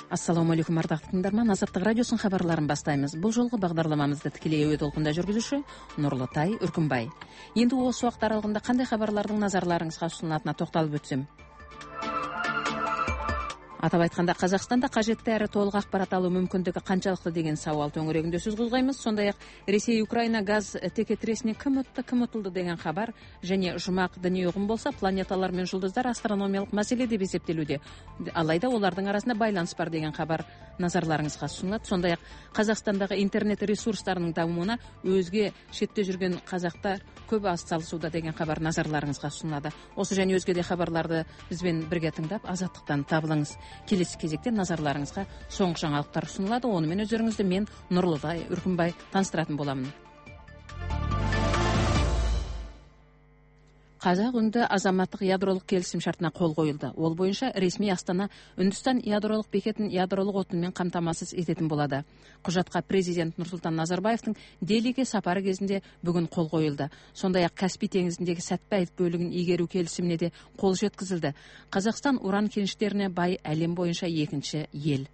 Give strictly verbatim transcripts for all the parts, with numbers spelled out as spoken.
Ассаламу алейкум, ардактуу тыңдарман. Азаттык радиосунун кабарларын баштайбыз. Бул жолку багдарламамызды тикелей өбө толкунда жүргүзүүчү Нурлутай Үркүнбай. Энди осы убакыт аралыгында кандай кабарлардын назарларыңызга сунулатына токтолуп өтсөм. Атап айтканда, Казакстанда кажеттүү әрі толук акпарат алуу мүмкүндүгү канчалыктуу деген сабал төңөрөгүндө сөз козгойбуз. Сондай эле Ресей Украина газ текетиресине ким утты, ким утулду деген кабар және жумак діни угум болсо, планеталар менен жулдуздар астрономиялык маселе деп эсептелүүдө. Алайда олардын арасында байланыш бар деген кабар назарларыңызга сунулат. Сондай эле Казакстандагы интернет ресурстарынын дамууна өзгө четте жүргөн казактар көп атсалышууда деген кабар назарларыңызга сунулат. Осы және өзгө де кабарларды биз менен бирге тыңдап, азаттыктан табылыңыз. Келесі кезекте назарларыңызга соңғы жаңалықтар ұсынылады. Онымен өздеріңізді мен Нурлутай Үркүнбай таныстыратын боламын. Казак үнді азаматтық ядролық келісім шартына қол қойылды. Ол бойынша ресми Астана Үндістан ядролық бекетін ядролық отынмен қамтамасыз ететін болады. Құжатқа президент Нұрсұлтан Назарбаевтың Делиге сапары кезінде бүгін қол қойылды. Сондай-ақ Каспий теңізіндегі Сәтпаев бөлігін игеру келісіміне де қол жеткізілді. Қазақстан уран кеніштеріне бай әлем бойынша екінші ел.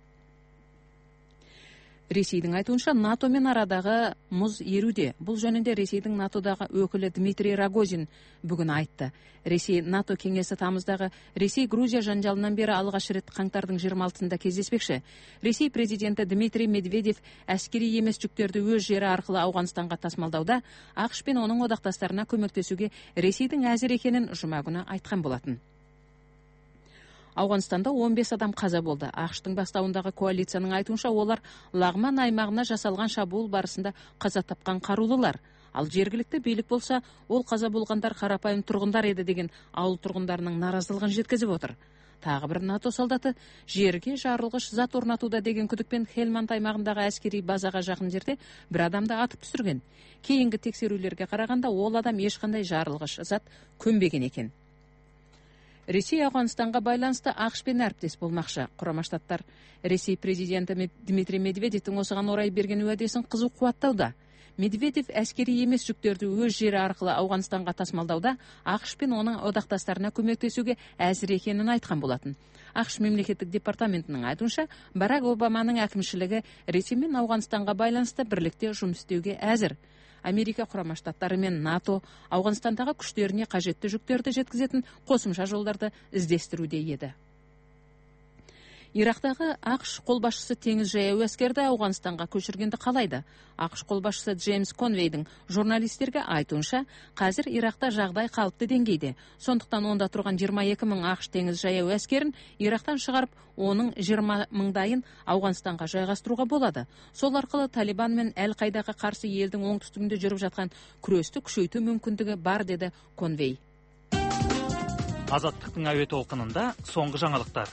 Ресейдің айтуынша НАТО мен арадағы мұз еруде. Бұл жөнінде Ресейдің НАТОдағы өкілі Дмитрий Рогозин бүгін айтты. Ресей НАТО кеңесі тамыздағы Ресей-Грузия жанжалынан бері алғаш рет қаңтардың жиырма алтысында кездеспекші. Ресей президенті Дмитрий Медведев әскери емес жүктерді өз жері арқылы Ауғанстанға тасымалдауда ақш пен оның одақтастарына көмектесуге Ресейдің әзір екенін жұма күні айтқан болатын. Ауғанстанда он бес адам қаза болды. ақштың бастауындағы коалицияның айтуынша олар Лағман аймағына жасалған шабуыл барысында қаза тапқан қарулылар. Ал жергілікті билік болса, ол қаза болғандар қарапайым тұрғындар еді деген ауыл тұрғындарының наразылығын жеткізіп отыр. Тағы бір НАТО солдаты жерге жарылғыш зат орнатуда деген күдікпен Хельманд аймағындағы әскери базаға жақын жерде бір адамды атып түсірген. Кейінгі тексерулерге қарағанда ол адам ешқандай жарылғыш зат көмбеген екен. Ресей Ауғанстанға байланысты ақш пен әріптес болмақшы. Құрама Штаттар Ресей президенті Дмитрий Медведевтің осыған орай берген уәдесін қызу қуаттауда. Медведев әскери емес жүктерді өз жері арқылы Ауғанстанға тасымалдауда ақш пен оның одақтастарына көмектесуге әзір екенін айтқан болатын. ақш мемлекеттік департаментінің айтуынша, Барак Обаманың әкімшілігі Ресей мен Ауғанстанға байланысты бірлікте жұмыс істеуге әзір. Америка Құрама Штаттары мен НАТО Ауғанстандағы күштеріне қажетті жүктерді жеткізетін қосымша жолдарды іздестіруде еді. Ирактағы ақш қолбасшысы теңіз жаяу әскерді Ауғанстанға көшіргенді қалайды. ақш қолбасшысы Джеймс Конвейдің журналистерге айтуынша, қазір Иракта жағдай қалыпты деңгейде. Сондықтан онда тұрған жиырма екі мың ақш теңіз жаяу әскерін Ирактан шығарып, оның жиырма мыңдайын Ауғанстанға жайғастыруға болады. Сол арқылы Талибан мен Әл-Қайдаға қарсы елдің оңтүстігінде жүріп жатқан күресті күшейту мүмкіндігі бар, деді Конвей. Азаттықтың әуе толқынында соңғы жаңалықтар.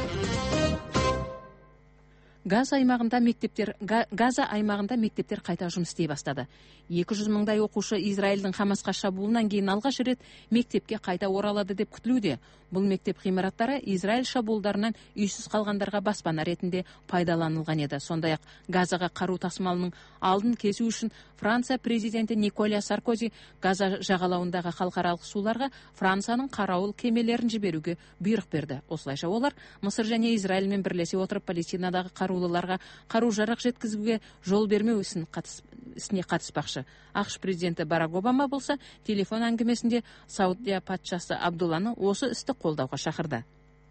Газа аймағында мектептер Газа аймағында мектептер қайта жұмыс істей бастады. екі жүз мыңдай оқушы Израильдің Хамасқа шабуылынан кейін алғаш рет мектепке қайта оралады деп күтілуде. Бұл мектеп ғимараттары Израиль шабуылдарынан үйсіз қалғандарға баспана ретінде пайдаланылған еді. Сондай-ақ Газаға қару тасымалының алдын кесу үшін Франция президенті Николя Саркози Газа жағалауындағы халықаралық суларға Францияның қарауыл кемелерін жіберуге бұйрық берді. Осылайша олар Мысыр және Израильмен бірлесе отырып Палестинадағы қарулыларға қару-жарақ жеткізуге жол бермеу ісін қатыс, ісіне қатыспақшы. ақш президенті Барак Обама болса, телефон әңгімесінде Саудия патшасы Абдулланы осы істі қолдауға шақырды.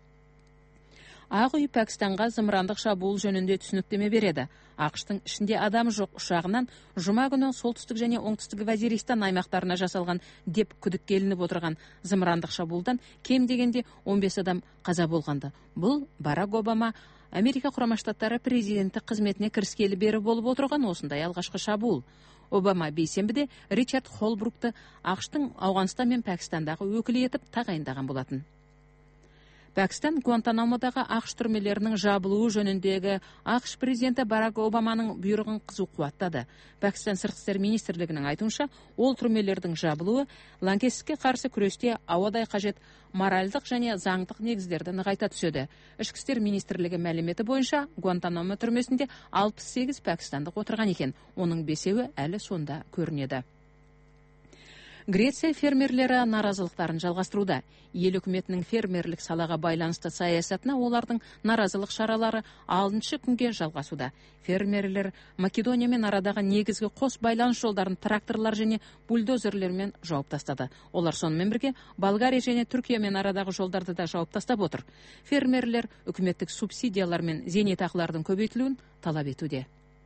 Ақ үй Пәкістанға зымырандық шабуыл жөнінде түсініктеме береді. ақштың ішінде адам жоқ ұшағынан жұма күні солтүстік және оңтүстік Вазиристан аймақтарына жасалған деп күдікке ілініп отырған зымырандық шабуылдан кем дегенде он бес адам қаза болғанды. Бұл Барак Обама Америка Құрама Штаттары президенті қызметіне кіріскелі бері болып отырған осындай алғашқы шабуыл. Обама бейсенбіде Ричард Холбрукты ақштың Ауғанстан мен Пәкістандағы өкілі етіп тағайындаған болатын. Пәкістан Гуантанамодағы ақш түрмелерінің жабылуы жөніндегі ақш президенті Барак Обаманың бұйрығын қызу қуаттады. Пәкістан сыртқы істер министрлігінің айтуынша, ол түрмелердің жабылуы лаңкестікке қарсы күресте ауадай қажет моральдық және заңдық негіздерді нығайта түседі. Ішкі істер министрлігі мәліметі бойынша, Гуантанамо түрмесінде алпыс сегіз пәкістандық отырған екен. Оның бесеуі әлі сонда көрінеді. Греция фермерлері наразылықтарын жалғастыруда. Ел үкіметінің фермерлік салаға байланысты саясатына олардың наразылық шаралары алтыншы күнге жалғасуда. Фермерлер Македониямен арадағы негізгі қос байланыс жолдарын тракторлар және бульдозерлермен жауып тастады. Олар сонымен бірге Болгария және Түркиямен арадағы жолдарды да жауып тастап отыр. Фермерлер үкіметтік субсидиялар мен зейнетақылардың көбейтілуін талап етуде.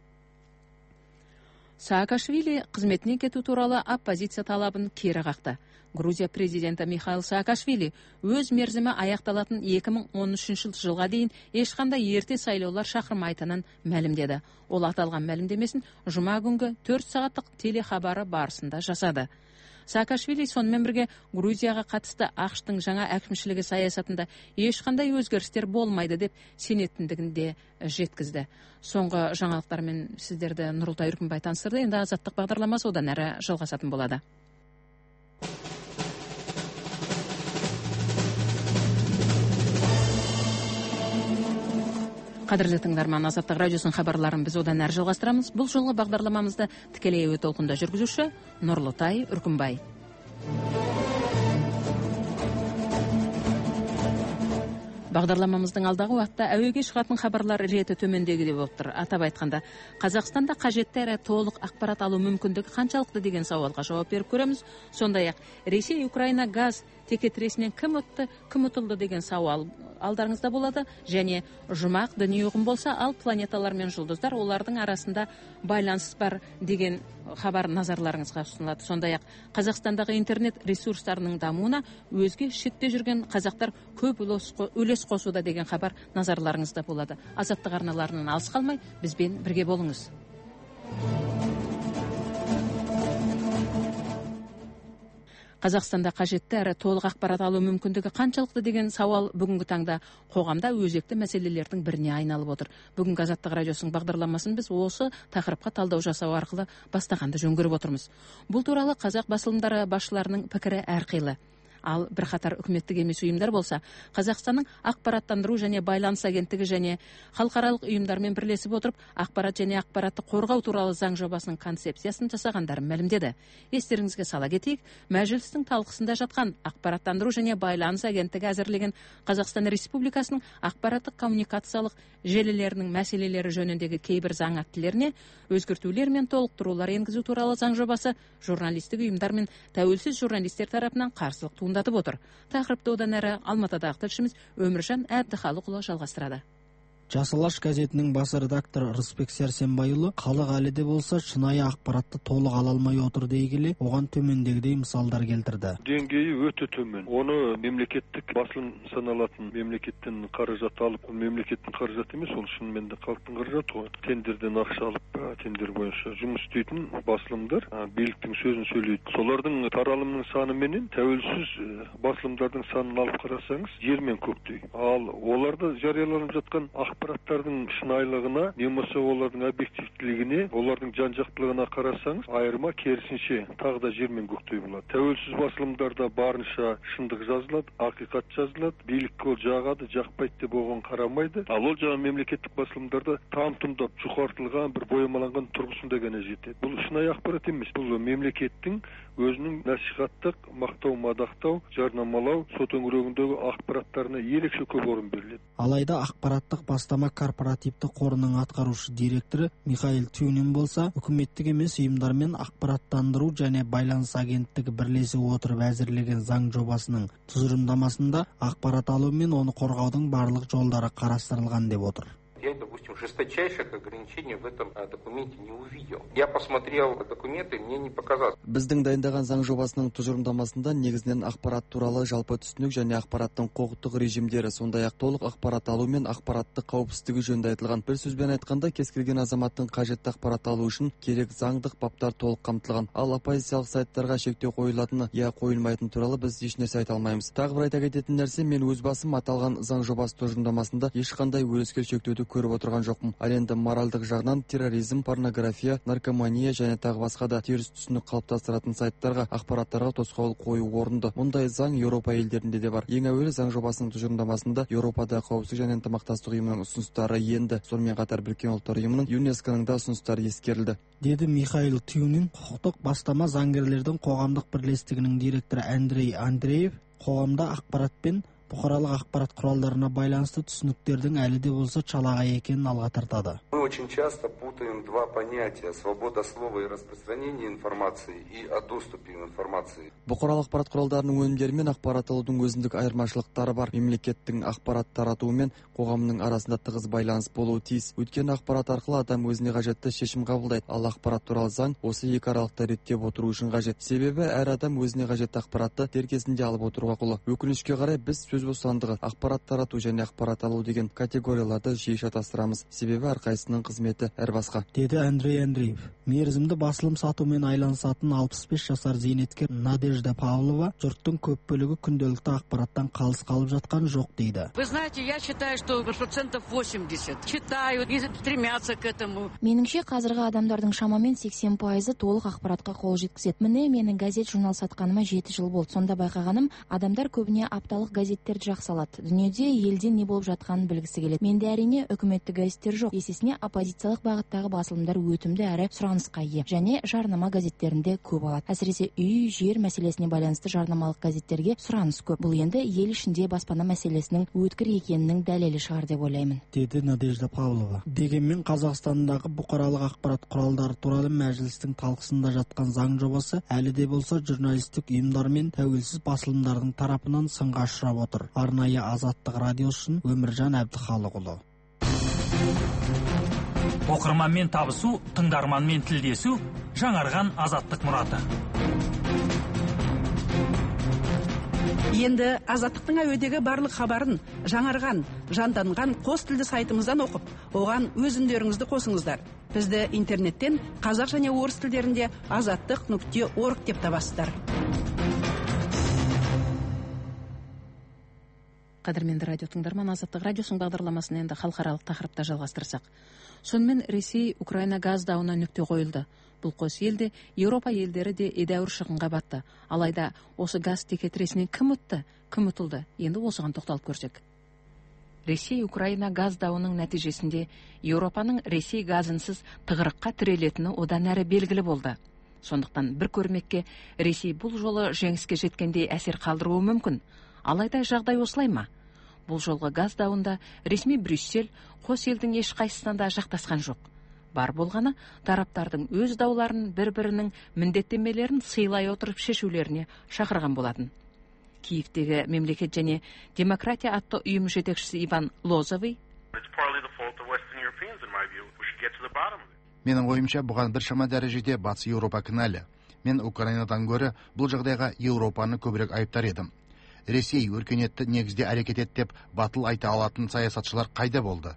Саакашвили қызметінен кету туралы оппозиция талабын кері қақты. Грузия президенті Михаил Саакашвили өз мерзімі аяқталатын екі мың он үшінші жылға дейін ешқандай ерте сайлаулар шақырмайтынын мәлімдеді. Ол аталған мәлімдемесін жұма күнгі төрт сағаттық телехабары барысында жасады. Саакашвили сонымен бірге Грузияға қатысты ақш-тың жаңа әкімшілігі саясатында ешқандай өзгерістер болмайды деп сенетіндігін де жеткізді. Соңғы жаңалықтармен сіздерді Нұрылтай Үркімбай таныстырды. Енді азаттық бағдарламасы одан әрі жалғасатын болады. Қадірлі тыңдарман, Азаттық радиосының хабарларын біз одан әрі жалғастырамыз. Бұл жолғы бағдарламамызды тікелей әуе толқында жүргізуші Нұрлытай Үркімбай. Бағдарламамыздың алдағы уақытта әуеге шығатын хабарлар реті төмендегідей болып тұр. Атап айтқанда, Қазақстанда қажетті әрі толық ақпарат алу мүмкіндігі қаншалықты деген сауалға жауап беріп көреміз. Сондай-ақ, Ресей, Украина газ текетіресінен кім ұтты, кім ұтылды деген сауал алдарыңызда болады. Және жұмақ дүние ұғым болса, ал планеталар мен жұлдыздар олардың арасында байланыс бар деген хабар назарларыңызға ұсынылады. Сондай-ақ, Қазақстандағы интернет ресурстарының дамуына өзге шетте жүрген қазақтар көп үлес қосуда деген хабар назарларыңызда болады. Азаттық арналарынан алыс қалмай, бізбен бірге болыңыз. Қазақстанда қажетті әрі толық ақпарат алу мүмкіндігі қаншалықты деген сауал бүгінгі таңда қоғамда өзекті мәселелердің біріне айналып отыр. Бүгінгі Азаттық радиосының бағдарламасын біз осы тақырыпқа талдау жасау арқылы бастағанды жөн көріп отырмыз. Бұл туралы қазақ басылымдары басшыларының пікірі әрқилы. Ал бірқатар үкіметтік емес ұйымдар болса, Қазақстанның ақпараттандыру және байланыс агенттігі және халықаралық ұйымдармен бірлесіп отырып, ақпарат және ақпаратты қорғау туралы заң жобасының концепциясын жасағандарын мәлімдеді. Естеріңізге сала кетейік, мәжілістің талқысында жатқан ақпараттандыру және байланыс агенттігі әзірлеген Қазақстан Республикасының ақпараттық коммуникациялық желілерінің мәселелері жөніндегі кейбір заң актілеріне өзгертулер мен толықтырулар енгізу туралы заң жобасы журналистік ұйымдар мен тәуелсіз журналистер тарапынан қарсылық туындатып отыр. Тақырыпты одан әрі Алматыдағы тілшіміз Өміржан Әбдіхалықұлы жалғастырады. Жасалаш газетінің бас редакторы Рысбек Сәрсенбайұлы халық әлі де болса шынайы ақпаратты толық ала алмай отыр дей келе, оған төмендегідей мысалдар келтірді. Деңгейі өте төмен. Оны мемлекеттік басылым саналатын мемлекеттен қаражат алып, мемлекеттің қаражаты емес, ол шынымен де халықтың қаражаты ғой. Тендерден ақша алып, тендер бойынша жұмыс істейтін басылымдар биліктің сөзін сөйлейді. Солардың таралымның саны менен тәуелсіз басылымдардың санын алып қарасаңыз, жер мен көктей. Ал оларда жарияланып жатқан ақпараттардың шынайылығына, немесе олардың объективтілігіне, олардың жан-жақтылығына қарасаңыз, айырма керісінше тағы да жер мен көктей болады. Тәуелсіз басылымдарда барынша шындық жазылады, ақиқат жазылады, билік ол жағады, жақпайды деп оған қарамайды. Ал ол жағы мемлекеттік басылымдарда там-тұмдап жұқартылған, бір боямаланған тұрғысында ғана жетеді. Бұл шынайы ақпарат емес. Бұл мемлекеттің өзінің насихаттық, мақтау, мадақтау, жарнамалау, сот өңірегіндегі ақпараттарына ерекше көп орын беріледі. Алайда ақпараттық бастама корпоративті қорының атқарушы директоры Михаил Тюнин болса, үкіметтік емес ұйымдармен ақпараттандыру және байланыс агенттігі бірлесе отырып әзірлеген заң жобасының тұжырымдамасында ақпарат алу мен оны қорғаудың барлық жолдары қарастырылған деп отыр. Я, допустим, жесточайших ограничений в этом документе не увидел. Я посмотрел документы, мне не показалось. Біздің дайындаған заң жобасының тұжырымдамасында негізінен ақпарат туралы жалпы түсінік және ақпараттың құқықтық режимдері, сондай-ақ толық ақпарат алу мен ақпараттық қауіпсіздігі жөнінде айтылған. Бір сөзбен айтқанда, кез келген азаматтың қажетті ақпарат алу үшін керек заңдық баптар толық қамтылған. Ал оппозициялық сайттарға шектеу қойылатыны я қойылмайтын туралы біз ешнәрсе айта алмаймыз. Тағы бір айта кететін нәрсе, мен өз басым аталған заң жобасы тұжырымдамасында ешқандай өрескел шектеуді көріп отырған жоқпын. Ал енді моральдық жағынан терроризм, порнография, наркомания және тағы басқа да теріс түсінік қалыптастыратын сайттарға, ақпараттарға тосқауыл қою орынды. Мұндай заң Еуропа елдерінде де бар. Ең әуелі заң жобасының тұжырымдамасында Еуропада қауіпсіздік және ынтымақтастық ұйымының ұсыныстары енді. Сонымен қатар Біріккен ұлттар ұйымының, ЮНЕСКО-ның да ұсыныстары ескерілді, деді Михаил Тюнин, құқықтық бастама заңгерлердің қоғамдық бірлестігінің директоры Андрей Андреев. Қоғамда ақпарат пен бұқаралық ақпарат құралдарына байланысты түсініктердің әлі де болса чалағай екенін алға тартады. Мы очень часто путаем два понятия: свобода слова и распространения информации и о доступе к информации. Бұқаралық ақпарат құралдарының өнімдері мен ақпарат алудың өзіндік айырмашылықтары бар. Мемлекеттің ақпарат таратуы мен қоғамның арасында тығыз байланыс болуы тиіс. Өйткені ақпарат арқылы адам өзіне қажетті шешім қабылдайды. Ал ақпарат туралы заң осы екі аралықты реттеп отыру үшін қажет. Себебі әр адам өзіне қажетті ақпаратты дер кезінде алып отыруға құлы. Өкінішке қарай біз сөз бостандығы, ақпарат тарату және ақпарат алу деген категорияларды жиі шатастырамыз. Себебі әрқайсының қызметі әр басқа, деді Андрей Андреев. Мерзімді басылым сатумен айланысатын алпыс бес жасар зейнеткер Надежда Павлова жұрттың көп бөлігі күнделікті ақпараттан қалыс қалып жатқан жоқ дейді. Вы знаете, я считаю, что процентов восемьдесят читают и стремятся к этому. Меніңше қазіргі адамдардың шамамен сексен пайызы толық ақпаратқа қол жеткізеді. Міне менің газет журнал сатқаныма жеті жыл болды. Сонда байқағаным, адамдар көбіне апталық газеттерді жақсы алады. Дүниеде елде не болып жатқанын білгісі келеді. Менде әрине үкіметтік газеттер жоқ. Есесіне оппозициялық бағыттағы басылымдар өтімді әрі сұранысқа ие. Және жарнама газеттерінде көп алады. Әсіресе үй, жер мәселесіне байланысты жарнамалық газеттерге сұраныс көп. Бұл енді ел ішінде баспана мәселесінің өткір екенінің дәлелі шығар деп ойлаймын, деді Надежда Павлова. Дегенмен Қазақстандағы бұқаралық ақпарат құралдары туралы мәжілістің талқысында жатқан заң жобасы әлі де болса журналистік ұйымдар мен тәуелсіз басылымдардың тарапынан сынға ұшырап отыр. Арнайы Азаттық радиосын Өміржан Әбдіхалықұлы. Оқырманмен табысу, тыңдарманмен тілдесу, жаңарған азаттық мұраты. Енді Азаттықтың әуедегі барлық хабарын жаңарған, жанданған қос тілді сайтымыздан оқып, оған өз үндеріңізді қосыңыздар. Бізді интернеттен қазақ және орыс тілдерінде азаттық нүкте орг деп табасыздар. Қадірменді радио тыңдарман, Азаттық радиосының бағдарламасын енді халықаралық тақырыпта жалғастырсақ. Сонымен Ресей Украина газ дауына нүкте қойылды. Бұл қос елде Еуропа елдері де едәуір шығынға батты. Алайда осы газ текетіресінен кім ұтты, кім ұтылды? Енді осыған тоқталып көрсек. Ресей Украина газ дауының нәтижесінде Еуропаның Ресей газынсыз тығырыққа тірелетіні одан әрі белгілі болды. Сондықтан бір көрмекке Ресей бұл жолы жеңіске жеткендей әсер қалдыруы мүмкін. Алайда жағдай осылай ма? Бұл жолғы газ дауында ресми Брюссель қос елдің ешқайсысынан да жақтасқан жоқ. Бар болғаны тараптардың өз дауларын бір-бірінің міндеттемелерін сыйлай отырып шешулеріне шақырған болатын. Киевтегі мемлекет және демократия атты ұйым жетекшісі Иван Лозовый: Менің ойымша, бұған біршама дәрежеде Батыс Еуропа кінәлі. Мен Украинадан гөрі бұл жағдайға Еуропаны көбірек айыптар едім. Ресей өркениетті негізде әрекет етті деп батыл айта алатын саясатшылар қайда болды?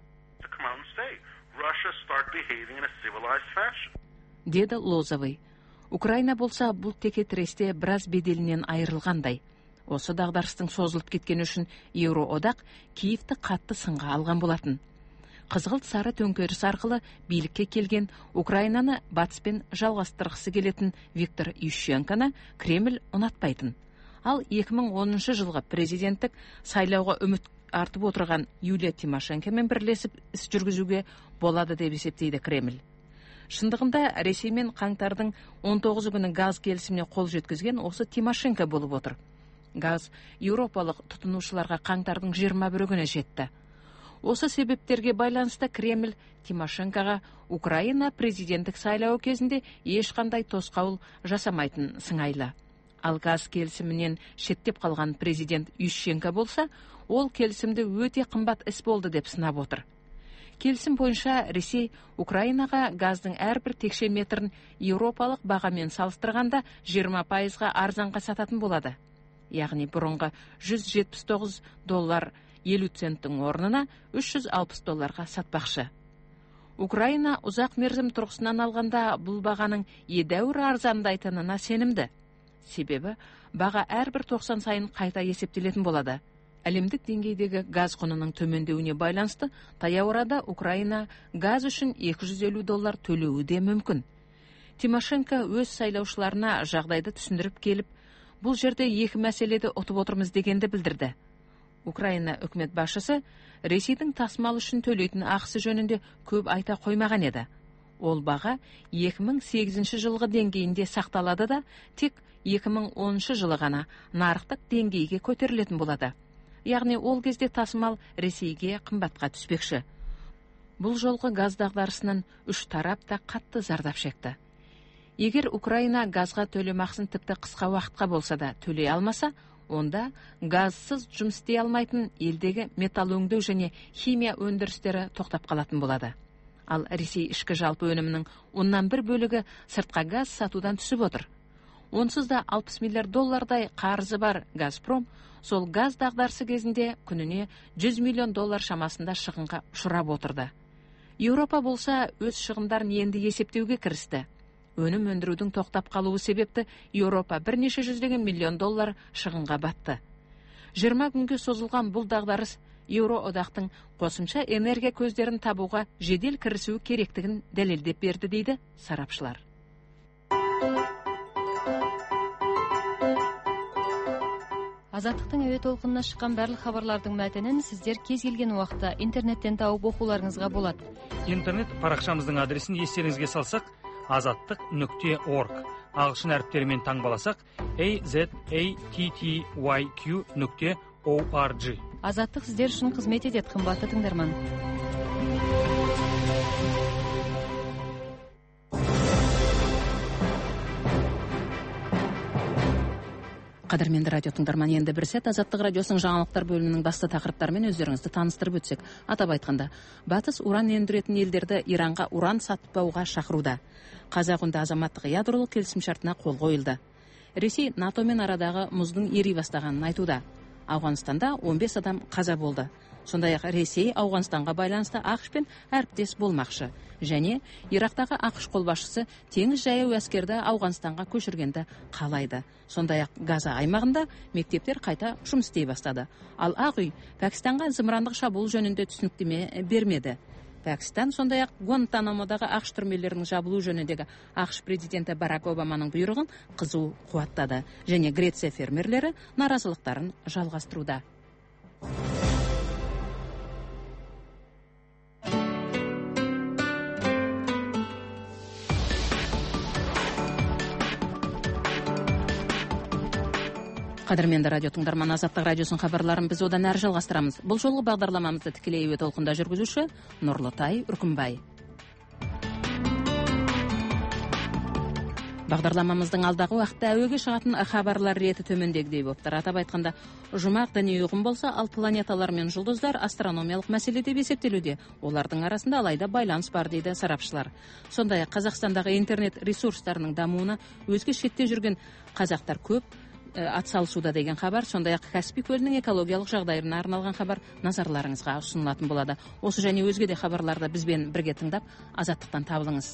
Деді Лозовый. Украина болса бұл текетіресте біраз беделінен айырылғандай. Осы дағдарыстың созылып кеткені үшін Еуроодақ Киевті қатты сынға алған болатын. Қызғылт сары төңкеріс арқылы билікке келген Украинаны батыспен жалғастырғысы келетін Виктор Ющенконы Кремль ұнатпайтын. Ал екі мың оныншы жылғы президенттік сайлауға үміт артып отырған Юлия Тимошенкомен бірлесіп іс жүргізуге болады деп есептейді Кремль. Шындығында Ресеймен қаңтардың он тоғызы күні газ келісіміне қол жеткізген осы Тимошенко болып отыр. Газ еуропалық тұтынушыларға қаңтардың жиырма бірі күні жетті. Осы себептерге байланысты Кремль Тимошенкоға Украина президенттік сайлауы кезінде ешқандай тосқауыл жасамайтын сыңайлы. Ал газ келісімінен шеттеп қалған президент Ющенко болса, ол келісімді өте қымбат іс болды деп сынап отыр. Келісім бойынша Ресей Украинаға газдың әрбір текше метрін еуропалық бағамен салыстырғанда жиырма пайызға арзанға сататын болады. Яғни бұрынғы жүз жетпіс тоғыз доллар елу центтің орнына үш жүз алпыс долларға сатпақшы. Украина ұзақ мерзім тұрғысынан алғанда бұл бағаның едәуір арзандайтынына сенімді. Себебі баға әрбір тоқсан сайын қайта есептелетін болады. Әлемдік деңгейдегі газ құнының төмендеуіне байланысты таяу арада Украина газ үшін екі жүз елу доллар төлеуі де мүмкін. Тимошенко өз сайлаушыларына жағдайды түсіндіріп келіп, бұл жерде екі мәселеде ұтып отырмыз дегенді білдірді. Украина үкімет басшысы Ресейдің тасымал үшін төлейтін ақысы жөнінде көп айта қоймаған еді. Ол баға екі мың сегізінші жылғы деңгейінде сақталады да, тек екі мың оныншы жылы ғана нарықтық деңгейге көтерілетін болады. Яғни ол кезде тасымал Ресейге қымбатқа түспекші. Бұл жолғы газ дағдарысынан үш тарап та қатты зардап шекті. Егер Украина газға төлем ақысын тіпті қысқа уақытқа болса да төлей алмаса, онда газсыз жұмыс істей алмайтын елдегі металл өңдеу және химия өндірістері тоқтап қалатын болады. Ал Ресей ішкі жалпы өнімінің оннан бір бөлігі сыртқа газ сатудан түсіп отыр. Онсыз да алпыс миллиард доллардай қарызы бар Газпром сол газ дағдарысы кезінде күніне жүз миллион доллар шамасында шығынға ұшырап отырды. Еуропа болса өз шығындарын енді есептеуге кірісті. Өнім өндірудің тоқтап қалуы себепті Еуропа бірнеше жүздеген миллион доллар шығынға батты. жиырма күнге созылған бұл дағдарыс Еуроодақтың қосымша энергия көздерін табуға жедел кірісуі керектігін дәлелдеп берді дейді сарапшылар. Азаттықтың әуе толқынына шыққан барлық хабарлардың мәтінін сіздер кез келген уақытта интернеттен тауып оқуларыңызға болады. Интернет парақшамыздың адресін естеріңізге салсақ, азаттық нүкте орг. Ағылшын әріптерімен таңбаласақ, a z a t t y q нүкте org. Азаттық сіздер үшін қызмет етеді, қымбатты тыңдарман. Қадірменді радио тыңдарман, енді бір сәт Азаттық радиосының жаңалықтар бөлімінің басты тақырыптарымен өздеріңізді таныстырып өтсек. Атап айтқанда, батыс уран өндіретін елдерді Иранға уран сатпауға шақыруда. Қазақ үнді азаматтық ядролық келісімшартына қол қойылды. Ресей натомен арадағы мұздың ери бастағанын айтуда. Ауғанстанда он бес адам қаза болды. Сондай-ақ Ресей Ауғанстанға байланысты ақш-пен әріптес болмақшы. Және Ирактағы ақш қолбасшысы теңіз жаяу әскерді Ауғанстанға көшіргенді қалайды. Сондай-ақ Газа аймағында мектептер қайта жұмыс істей бастады. Ал Ақ үй Пәкістанға зымырандық шабуыл жөнінде түсініктеме бермеді. Пәкістан сондай-ақ Гуантанамодағы ақш түрмелерінің жабылу жөніндегі ақш президенті Барак Обаманың бұйрығын қызу қуаттады. Және Греция фермерлері наразылықтарын жалғастыруда. Қадірменді радио тыңдарман, Азаттық радиосын хабарларын біз одан әрі жалғастырамыз. Бұл жолғы бағдарламамызды тікелей эфир толқында жүргізуші Нұрлытай Үркімбай. Бағдарламамыздың алдағы уақытта әуеге шығатын хабарлар реті төмендегідей болып тұр. Атап айтқанда, жұмақ діни ұғым болса, ал планеталар мен жұлдыздар астрономиялық мәселе деп есептелуде. Олардың арасында алайда байланыс бар дейді сарапшылар. Сондай-ақ Қазақстандағы интернет ресурстарының дамуына өзге шетте жүрген қазақтар көп атсалысуда деген хабар, сондай-ақ Каспий көлінің экологиялық жағдайына арналған хабар назарларыңызға ұсынылатын болады. Осы және өзге де хабарларды бізбен бірге тыңдап, азаттықтан табылыңыз.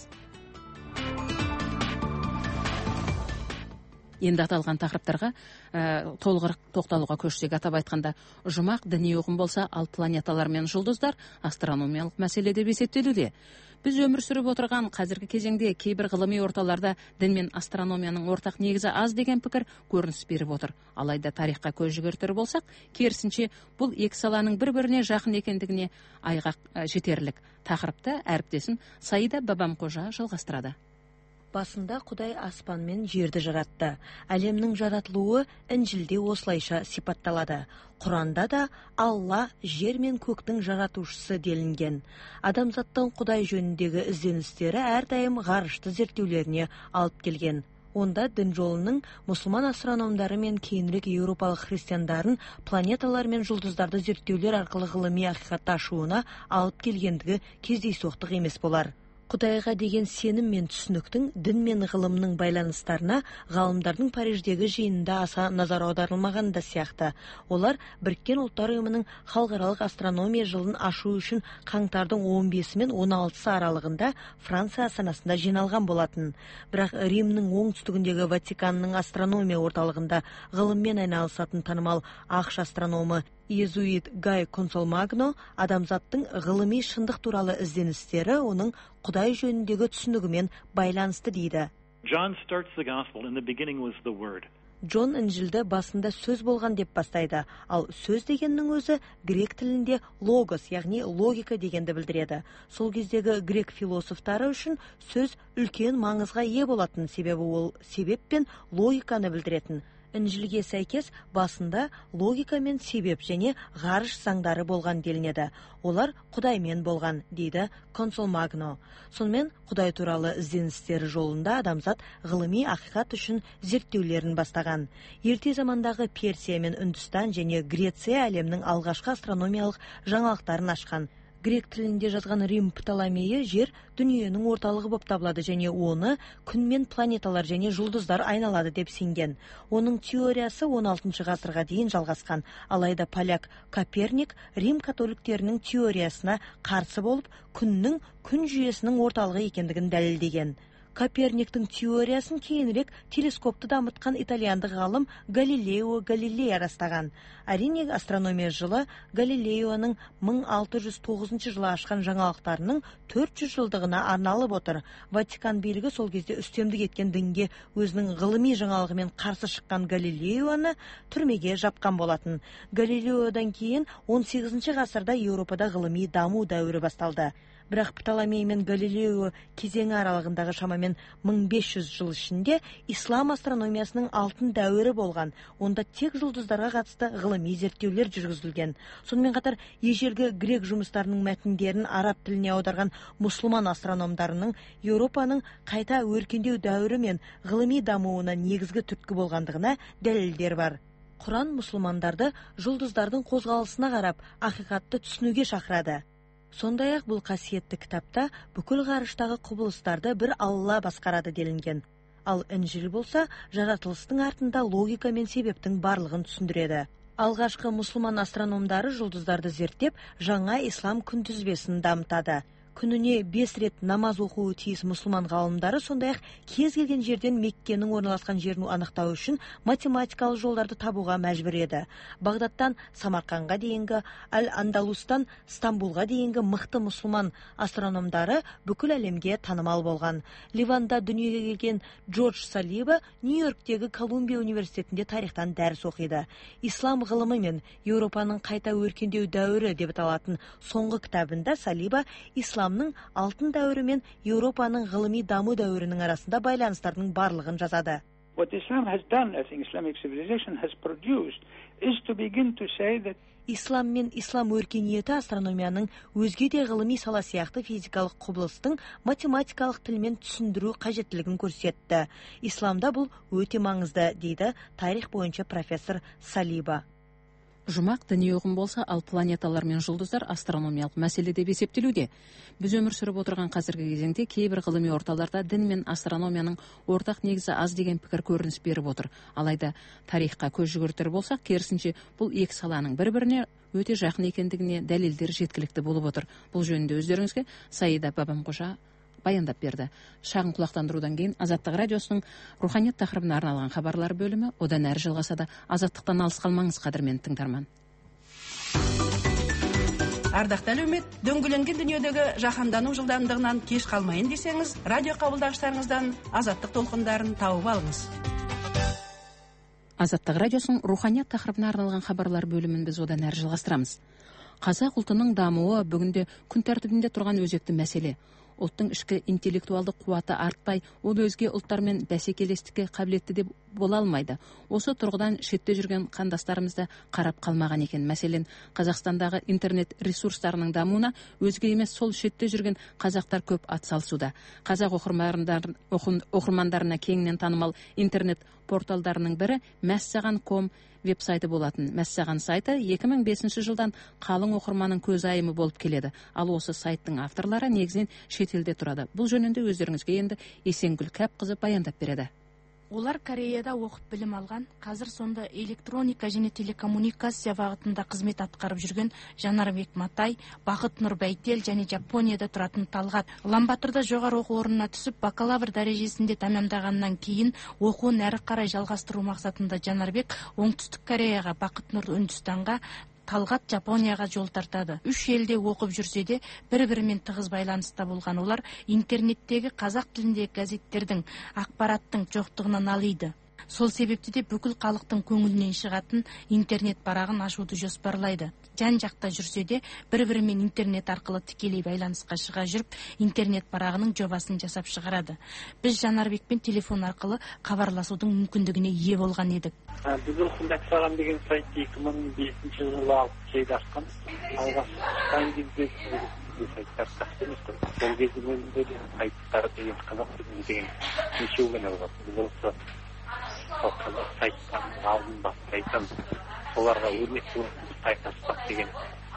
Енді аталған тақырыптарға ә, толығырақ тоқталуға көшсек, атап айтқанда, жұмақ діни ұғым болса, ал планеталар мен жұлдыздар астрономиялық мәселе деп есептелуде. Біз өмір сүріп отырған қазіргі кезеңде кейбір ғылыми орталарда дін мен астрономияның ортақ негізі аз деген пікір көрініс беріп отыр. Алайда тарихқа көз жүгіртер болсақ, керісінше бұл екі саланың бір-біріне жақын екендігіне айғақ жетерлік. Тақырыпты әріптесім Саида Бабамқожа жалғастырады. Басында Құдай аспан мен жерді жаратты. Әлемнің жаратылуы Інжілде осылайша сипатталады. Құранда да Алла жер мен көктің жаратушысы делінген. Адамзаттың Құдай жөніндегі ізденістері әрдайым ғарышты зерттеулеріне алып келген. Онда дін жолының мұсылман астрономдары мен кейінірек еуропалық христиандарын планеталар мен жұлдыздарды зерттеулер арқылы ғылыми ақиқатты ашуына алып келгендігі кездейсоқтық емес болар. Құдайға деген сенім мен түсініктің дін мен ғылымның байланыстарына ғалымдардың Париждегі жиынында аса назар аударылмаған да сияқты. Олар Біріккен ұлттар ұйымының халықаралық астрономия жылын ашу үшін қаңтардың он бесі мен он алтысы аралығында Франция астанасында жиналған болатын. Бірақ Римнің оңтүстігіндегі Ватиканның астрономия орталығында ғылыммен айналысатын танымал ақш астрономы Иезуит Гай Консолмагно адамзаттың ғылыми шындық туралы ізденістері оның Құдай жөніндегі түсінігімен байланысты дейді. Джон Инжилді басында сөз болған деп бастайды, ал сөз дегеннің өзі грек тілінде логос, яғни логика дегенді білдіреді. Сол кездегі грек философтары үшін сөз үлкен маңызға ие болатын, себебі ол себеп пен логиканы білдіретін. Інжілге сәйкес басында логика мен себеп және ғарыш заңдары болған делінеді. Олар Құдаймен болған, дейді Консолмагно. Сонымен Құдай туралы ізденістері жолында адамзат ғылыми ақиқат үшін зерттеулерін бастаған. Ерте замандағы Персия мен Үндістан және Греция әлемнің алғашқы астрономиялық жаңалықтарын ашқан. Грек тілінде жазған Рим Птоломейі жер дүниенің орталығы болып табылады және оны күн мен планеталар және жұлдыздар айналады деп сенген. Оның теориясы он алтыншы ғасырға дейін жалғасқан. Алайда поляк Коперник Рим католиктерінің теориясына қарсы болып, күннің күн жүйесінің орталығы екендігін дәлелдеген. Коперниктің теориясын кейінірек телескопты дамытқан итальяндық ғалым Галилео Галилей растаған. Әрине, астрономия жылы Галилеоның мың алты жүз тоғызыншы жылы ашқан жаңалықтарының төрт жүз жылдығына арналып отыр. Ватикан билігі сол кезде үстемдік еткен дінге өзінің ғылыми жаңалығымен қарсы шыққан Галилеоны түрмеге жапқан болатын. Галилеодан кейін он сегізінші ғасырда Еуропада ғылыми даму дәуірі басталды. Бірақ Птоломей мен Галилео кезеңі аралығындағы шамамен мың бес жүз жыл ішінде ислам астрономиясының алтын дәуірі болған. Онда тек жұлдыздарға қатысты ғылыми зерттеулер жүргізілген. Сонымен қатар ежелгі грек жұмыстарының мәтіндерін араб тіліне аударған мұсылман астрономдарының Еуропаның қайта өркендеу дәуірі мен ғылыми дамуына негізгі түрткі болғандығына дәлелдер бар. Құран мұсылмандарды жұлдыздардың қозғалысына қарап ақиқатты түсінуге шақырады. Сондай-ақ бұл қасиетті кітапта бүкіл ғарыштағы құбылыстарды бір Алла басқарады делінген. Ал Інжіл болса, жаратылыстың артында логика мен себептің барлығын түсіндіреді. Алғашқы мұсылман астрономдары жұлдыздарды зерттеп, жаңа ислам күнтізбесін дамытады. Күніне бес рет намаз оқуы тиіс мұсылман ғалымдары сондай-ақ кез келген жерден Меккенің орналасқан жерін анықтау үшін математикалық жолдарды табуға мәжбүр еді. Бағдаттан Самарқанға дейінгі, Әл-Андалустан Стамбулға дейінгі мықты мұсылман астрономдары бүкіл әлемге танымал болған. Ливанда дүниеге келген Джордж Салиба Нью-Йорктегі Колумбия университетінде тарихтан дәріс оқиды. Ислам ғылымы мен Еуропаның қайта өркендеу дәуірі деп аталатын соңғы кітабында Салиба ислам алтын дәуірі мен Еуропаның ғылыми даму дәуірінің арасында байланыстардың барлығын жазады. Ислам мен ислам өркениеті астрономияның өзге де ғылыми сала сияқты физикалық құбылыстың математикалық тілмен түсіндіру қажеттілігін көрсетті. Исламда бұл өте маңызды, дейді тарих бойынша профессор Салиба. Жұмақ діни ұғым болса, ал планеталар мен жұлдыздар астрономиялық мәселе деп есептелуде. Біз өмір сүріп отырған қазіргі кезеңде кейбір ғылыми орталарда дін мен астрономияның ортақ негізі аз деген пікір көрініс беріп отыр. Алайда тарихқа көз жүгіртер болсақ, керісінше бұл екі саланың бір-біріне өте жақын екендігіне дәлелдер жеткілікті болып отыр. Бұл жөнінде өздеріңізге Саида Бабамқожа баяндап берді. Шағын құлақтандырудан кейін Азаттық радиосының руханият тақырыбына арналған хабарлар бөлімі одан әрі жалғасады. Азаттықтан алыс қалмаңыз, қадірменді тыңдарман. Ардақты әлеумет, дөңгеленген дүниедегі жаһандану жылдамдығынан кеш қалмайын десеңіз, радио қабылдағыштарыңыздан Азаттық толқындарын тауып алыңыз. Азаттық радиосының руханият тақырыбына арналған хабарлар бөлімін біз одан әрі жалғастырамыз. Қазақ ұлтының дамуы бүгінде күн тәртібінде тұрған өзекті мәселе. Ұлттың ішкі интеллектуалды қуаты артпай, ол өзге ұлттармен бәсекелестікке қабілетті деп бола алмайды. Осы тұрғыдан шетте жүрген қандастарымызды қарап қалмаған екен. Мәселен, Қазақстандағы интернет ресурстарының дамуына өзге емес сол шетте жүрген қазақтар көп атсалысуда. Қазақ оқырмандарына кеңінен танымал интернет порталдарының бірі мәссаған точка ком веб-сайты болатын. Мәссаған сайты екі мың бесінші жылдан қалың оқырманның көзайымы болып келеді. Ал осы сайттың авторлары негізінен шетелде тұрады. Бұл жөнінде өздеріңізге енді Есенгүл Кәпқызы баяндап береді. Олар Кореяда оқып білім алған, қазір сонда электроника және телекоммуникация бағытында қызмет атқарып жүрген Жанарбек Матай, Бақыт Нұрбәйтел және Жапонияда тұратын Талғат. Ламбатырда жоғары оқу орнына түсіп, бакалавр дәрежесінде тәмамдағаннан кейін оқуын әрі қарай жалғастыру мақсатында Жанарбек оңтүстік Кореяға, Бақыт Нұр Үндістанға Талгат Жапонияга жол тартады. Үч элде окуп жүрсө де бири бири менен тыгыз байланыста болгон олар интернеттеги казак тилиндеги газеттердин, акпараттын жоктугунан алыйды. Сол себепти де бүкүл калктын көңүлүнөн чыгатын интернет барагын ачууду жоспарлайды. Жан жакта жүрсө де бири бири менен интернет аркылуу тикелей байланыска чыга жүрүп, интернет барагынын жобасын жасап чыгарады. Биз Жанарбекпен телефон аркылуу кабарлашуунун мүмкүндүгүнө ээ болгон едик. Биз Ушундай деген сайт эки миң бешинчи жылы алып жайда ачкан. Алгаш чыккан кезде сайттар тактырмышты. Сол кезде менде сайттар деген казак тилинде деген нече гана бар. Болсо казак сайттан алдын бастайтын, соларга өрнөк болуп сайт ачпак деген.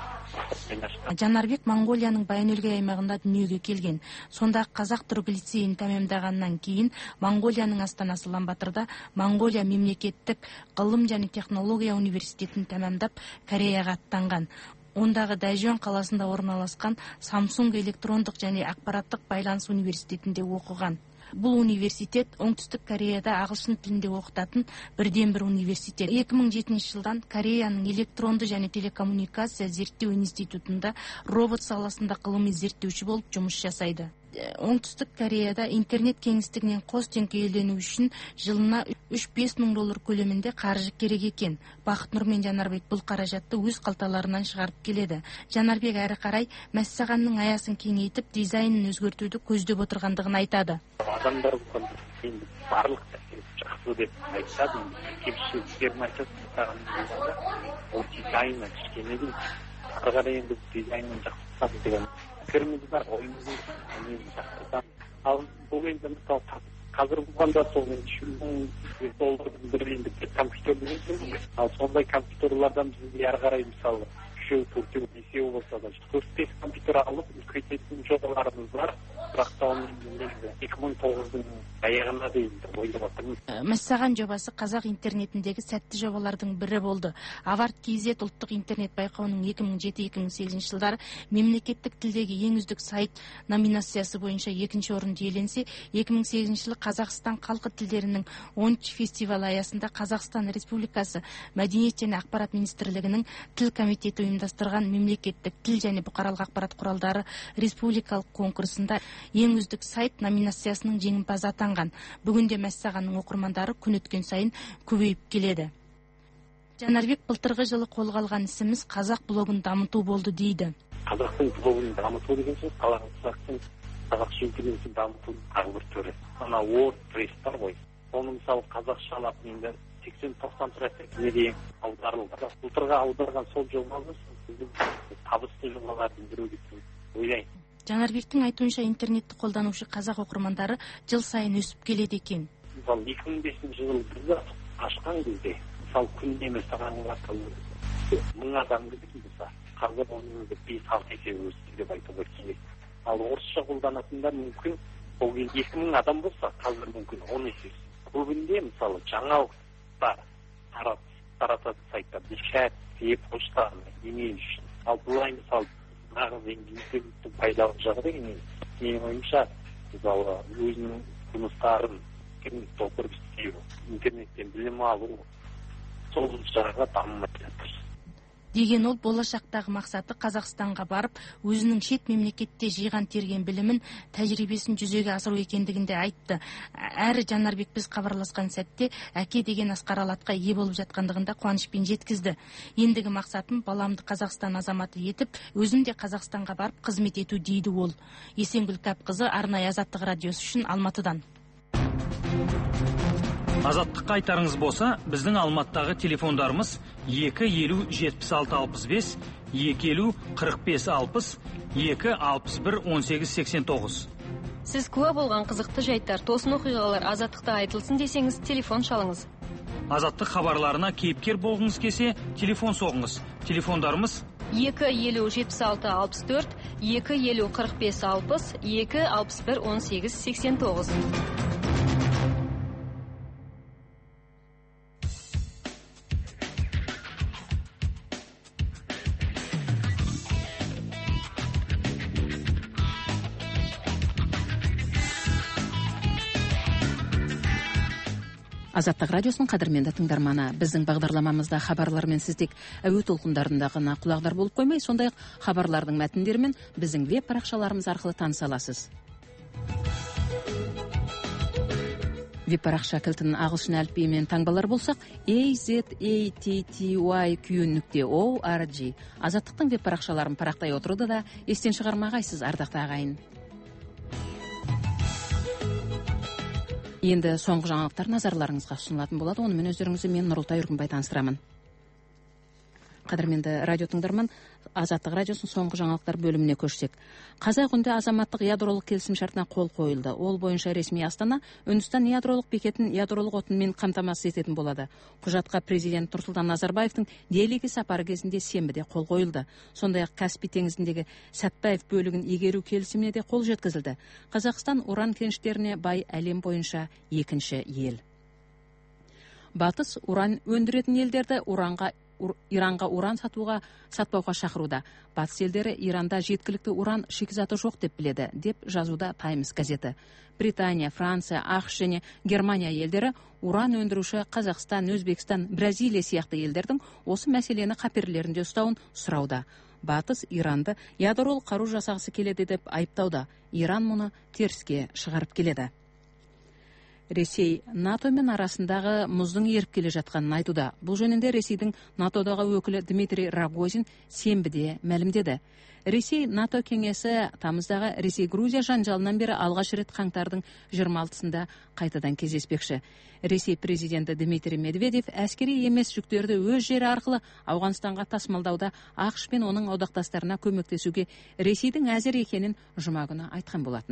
Жанарбек Монголиянын Баян-өлгөй аймагында дүнүйөгө келген. Сонда казак түрк лицейин тамамдагандан кийин Монголиянын астанасы Улан-Батырда Монголия мемлекеттик гылым жана технология университетин тамамдап, Кореяга аттанган. Ондагы Дайжон каласында орналашкан Samsung электрондук жана акпараттык байланыш университетинде окуган. Бул университет Оңтүстүк Кореяда агылшын тилинде окутатын бирден бир университет. эки миң жетинчи жылдан Кореянын электронду жана телекоммуникация зерттөө институтунда робот саласында кылымый зерттөөчү болуп жумуш жасайды. Оңтүстүк Кореяда интернет кеңистигинен кос деңгээлөнүү үчүн жылына үч беш миң доллар көлөмүндө каржы керек экен. Бакыт Нур мен Жанарбек бул каражатты өз калталарынан чыгарып келеді. Жанарбек ары карай Массаганның аясын кеңейтип, дизайнын өзгөртүүдү көздөп отургандыгын айтады. Адамдар барлык жакшы деп айтышат, кемчиликтерин айтат. Ол дизайны кичине дейт. Ары карай энди дизайнын жакшыртсак деген пикирimiz бар, оюбуз жакшыртам. Ал бул энди мисалы казыр болгондо сол үч доллардын бир энди компьютер деген. Ал сондай компьютерлардан бизге ары карай мисалы үчөө төртөө бешөө болсо да төрт беш компьютер алып үлкейтетін жобаларыбыз бар. Бирок та эки миң тогуздун аягына дейин ойлоп атырмын. Массаган жобасы казак интернетиндеги сәттүү жобалардын бири болду. Авард кз улуттук интернет байкоонун эки миң жети эки миң сегизинчи жылдары мемлекеттик тилдеги эң үздүк сайт номинациясы боюнча экинчи орунду ийленсе, эки миң сегизинчи жылы Казакстан калкы тилдеринин онунчу фестивалы аясында Казакстан Республикасы Мәдениет жана акпарат министрлигинин тил комитети уюмдаштырган мемлекеттик тил жана букаралык акпарат куралдары республикалык конкурсунда эң үздүк сайт номинациясынын жеңимпазы атанган. Бүгүндө Массаганын окурмандары күн өткөн сайын көбөйүп келеді. Жанарбек былтырғы жылы колго алган исимиз казак блогун дамытуу болду дейді. Казактын блогун дамытуу деген сөз казактын казакча интернетин дамытуу дагы бир түрү. Ана WordPress бар ғой. Оны мисалы казакчалап менде сексен токсон процент дейин аударылды. Былтырга аударган сол жобабыз биздин табыстуу жобалардын бири деп ойлойм. Жанарбектин айтуунча интернетти колдонуучу казак окурмандары жыл сайын өсүп келет экен. Мисалы эки миң бешинчи жылы биз ачкан кезде мисалы күндө эмес миң адам дедик мисалы. Казыр onu беш алты эсе өстү деп айтууга келет. Ал орусча колдонатындар мүмкүн бул эки миң адам болсо, казыр мүмкүн он эсе. Бүгүндө мисалы жаңалыктар таратат сайттар, чат, почта, имейл үчүн. Ал булай мисалы нагыз интернеттин пайдалуу жагы деген менин оюмча мисалы өзүнүн жумуштарын интернетте окуп иштөө, интернеттен билим алуу сол жагга дамымай жатыр. Деген ол болашактагы максаты Казакстанга барып, өзүнүн чет мемлекетте жыйган терген билимин, тажрыйбесин жүзөгө асыруу экендигинде айтты. Әрі Жанарбек биз кабарлашкан сәтте әке деген аскаралатка ээ болуп жаткандыгында кубанычпен жеткизди. Эндиги максатым баламды Казакстан азаматы этип, өзүм де Казакстанга барып кызмет этүү дейди ол. Эсенгүл Кап кызы, Арнайы Азаттык радиосу үчүн Алматыдан. Азаттыкка айтарыңыз болса, биздин Алматтагы телефондарымыз эки элүү жетимиш алты алпыс беш, эки элүү кырк беш алпыс, эки алпыс бир он сегиз сексен тогуз. Сиз куба болгон кызыктуу жайттар, тосын окуялар Азаттыкта айтылсын десеңиз, телефон шалыңыз. Азаттык кабарларына кейипкер болгуңуз келсе, телефон согуңуз. Телефондарымыз эки элүү жетимиш алты алпыс төрт, эки элүү кырк беш алпыс, эки алпыс бир он сегиз сексен тогуз. Азаттық радиосының қадірменді тыңдарманы, біздің бағдарламамызда хабарлармен сіз тек әуе толқындарында ғана құлағдар болып қоймай, сондай-ақ хабарлардың мәтіндерімен біздің веб парақшаларымыз арқылы таныса аласыз. Веб парақша кілтін ағылшын әліпбиімен таңбалар болсақ, a z a t t y q нүкте org. Азаттықтың веб парақшаларын парақтай отыруды да естен шығармағайсыз, ардақты ағайын. Енді соңғы жаңалықтар назарларыңызға ұсынылатын болады. Онымен өздеріңізді мен Нұрылтай Үргінбай таныстырамын. Қадірменді радио тыңдарман, Азаттық радиосының соңғы жаңалықтар бөліміне көшсек. Қазақ үнді азаматтық ядролық келісімшартына қол қойылды. Ол бойынша ресми Астана Үндістан ядролық бекетін ядролық отынмен қамтамасыз ететін болады. Құжатқа президент Нұрсұлтан Назарбаевтың Делиге сапары кезінде сенбіде қол қойылды. Сондай-ақ Каспий теңізіндегі Сәтбаев бөлігін игеру келісіміне де қол жеткізілді. Қазақстан уран кеніштеріне бай әлем бойынша екінші ел. Батыс уран өндіретін елдерді уранға Иранға уран сатуға сатпауға шақыруда. Батыс елдері Иранда жеткілікті уран шикізаты жоқ деп біледі, деп жазуда Таймс газеті. Британия, Франция, ақш және Германия елдері уран өндіруші Қазақстан, Өзбекстан, Бразилия сияқты елдердің осы мәселені қаперлерінде ұстауын сұрауда. Батыс Иранды ядролық қару жасағысы келеді деп айыптауда. Иран мұны теріске шығарып келеді. Ресей НАТО мен арасындағы мұздың еріп келе жатқанын айтуда. Бұл жөнінде Ресейдің НАТОдағы өкілі Дмитрий Рогозин сенбіде мәлімдеді. Ресей НАТО кеңесі тамыздағы Ресей-Грузия жанжалынан бері алғаш рет қаңтардың жиырма алтысында қайтадан кездеспекші. Ресей президенті Дмитрий Медведев әскери емес жүктерді өз жері арқылы Ауғанстанға тасымалдауда ақш пен оның одақтастарына көмектесуге Ресейдің әзір екенін жұма күні айтқан болатын.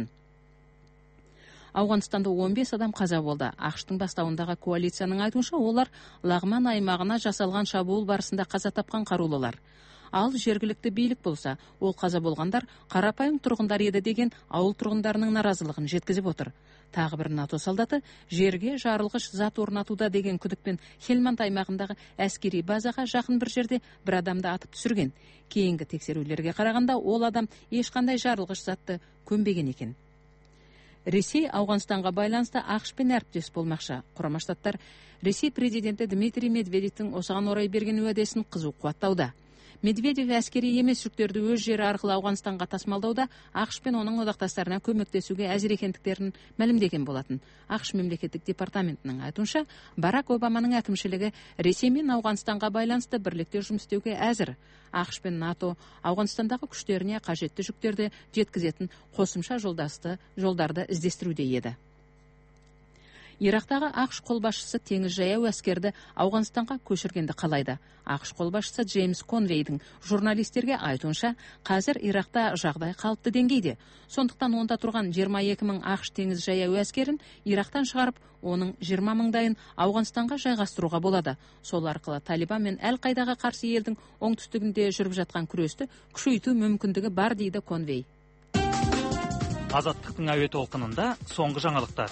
Ауғанстанда он бес адам қаза болды. ақштың бастауындағы коалицияның айтуынша, олар Лағман аймағына жасалған шабуыл барысында қаза тапқан қарулылар. Ал жергілікті билік болса, ол қаза болғандар қарапайым тұрғындар еді деген ауыл тұрғындарының наразылығын жеткізіп отыр. Тағы бір НАТО солдаты жерге жарылғыш зат орнатуда деген күдікпен Хельманд аймағындағы әскери базаға жақын бір жерде бір адамды атып түсірген. Кейінгі тексерулерге қарағанда ол адам ешқандай жарылғыш затты көмбеген екен. Ресей Ауғанстанға байланысты ақш пен әріптес болмақшы. Құрама Штаттар Ресей президенті Дмитрий Медведевтің осыған орай берген уәдесін қызу қуаттауда. Медведев әскери емес жүктерді өз жері арқылы Ауғанстанға тасымалдауда ақш пен оның одақтастарына көмектесуге әзір екендіктерін мәлімдеген болатын. ақш мемлекеттік департаментінің айтуынша, Барак Обаманың әкімшілігі Ресей мен Ауғанстанға байланысты бірлікте жұмыс істеуге әзір. ақш пен НАТО Ауғанстандағы күштеріне қажетті жүктерді жеткізетін қосымша жолдасты жолдарды іздестіруде еді. Ирактағы ақш қолбасшысы теңіз жаяу әскерді Ауғанстанға көшіргенді қалайды. ақш қолбасшысы Джеймс Конвейдің журналистерге айтуынша, қазір Иракта жағдай қалыпты деңгейде. Сондықтан онда тұрған жиырма екі мың ақш теңіз жаяу әскерін Ирактан шығарып, оның жиырма мыңдайын Ауғанстанға жайғастыруға болады. Сол арқылы Талибан мен Әл-Қайдаға қарсы елдің оңтүстігінде жүріп жатқан күресті күшейту мүмкіндігі бар дейді Конвей. Азаттықтың әуе толқынында соңғы жаңалықтар.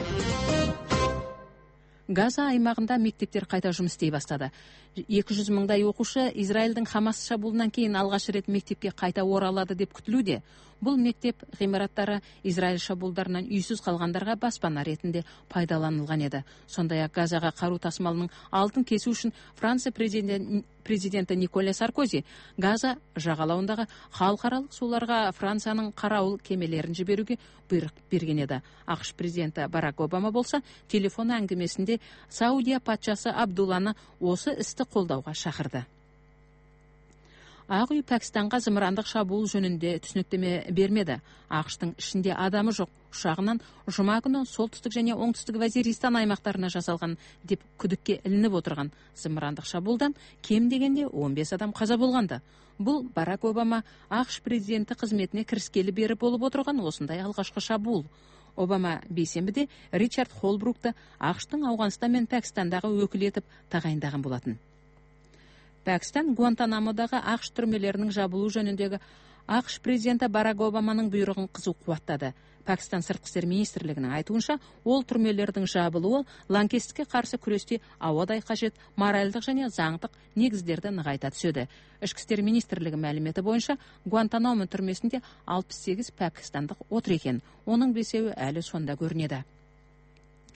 Газа аймағында мектептер қайта жұмыс істей бастады. екі жүз мыңдай оқушы Израильдің Хамас шабуылынан кейін алғаш рет мектепке қайта оралады деп күтілуде. Бұл мектеп ғимараттары Израиль шабуылдарынан үйсіз қалғандарға баспана ретінде пайдаланылған еді. Сондай-ақ Газаға қару тасымалының алдын кесу үшін Франция президенті, президенті Николя Саркози Газа жағалауындағы халықаралық суларға Францияның қарауыл кемелерін жіберуге бұйрық берген еді. ақш президенті Барак Обама болса, телефон әңгімесінде Саудия патшасы Абдулланы осы істі қолдауға шақырды. Ақ үй Пәкістанға зымырандық шабуыл жөнінде түсініктеме бермеді. ақштың ішінде адамы жоқ ұшағынан жұма күні солтүстік және оңтүстік Вазиристан аймақтарына жасалған деп күдікке ілініп отырған зымырандық шабуылдан кем дегенде он бес адам қаза болғанды. Бұл Барак Обама ақш президенті қызметіне кіріскелі бері болып отырған осындай алғашқы шабуыл. Обама бейсенбіде Ричард Холбрукты ақштың Ауғанстан мен Пәкістандағы өкілі етіп тағайындаған болатын. Пәкістан Гуантанамодағы ақш түрмелерінің жабылу жөніндегі ақш президенті Барак Обаманың бұйрығын қызу қуаттады. Пәкістан сыртқы істер министрлігінің айтуынша, ол түрмелердің жабылуы лаңкестікке қарсы күресте ауадай қажет моральдық және заңдық негіздерді нығайта түседі. Ішкі істер министрлігі мәліметі бойынша, Гуантанамо түрмесінде алпыс сегіз пәкістандық отыр екен. Оның бесеуі әлі сонда көрінеді.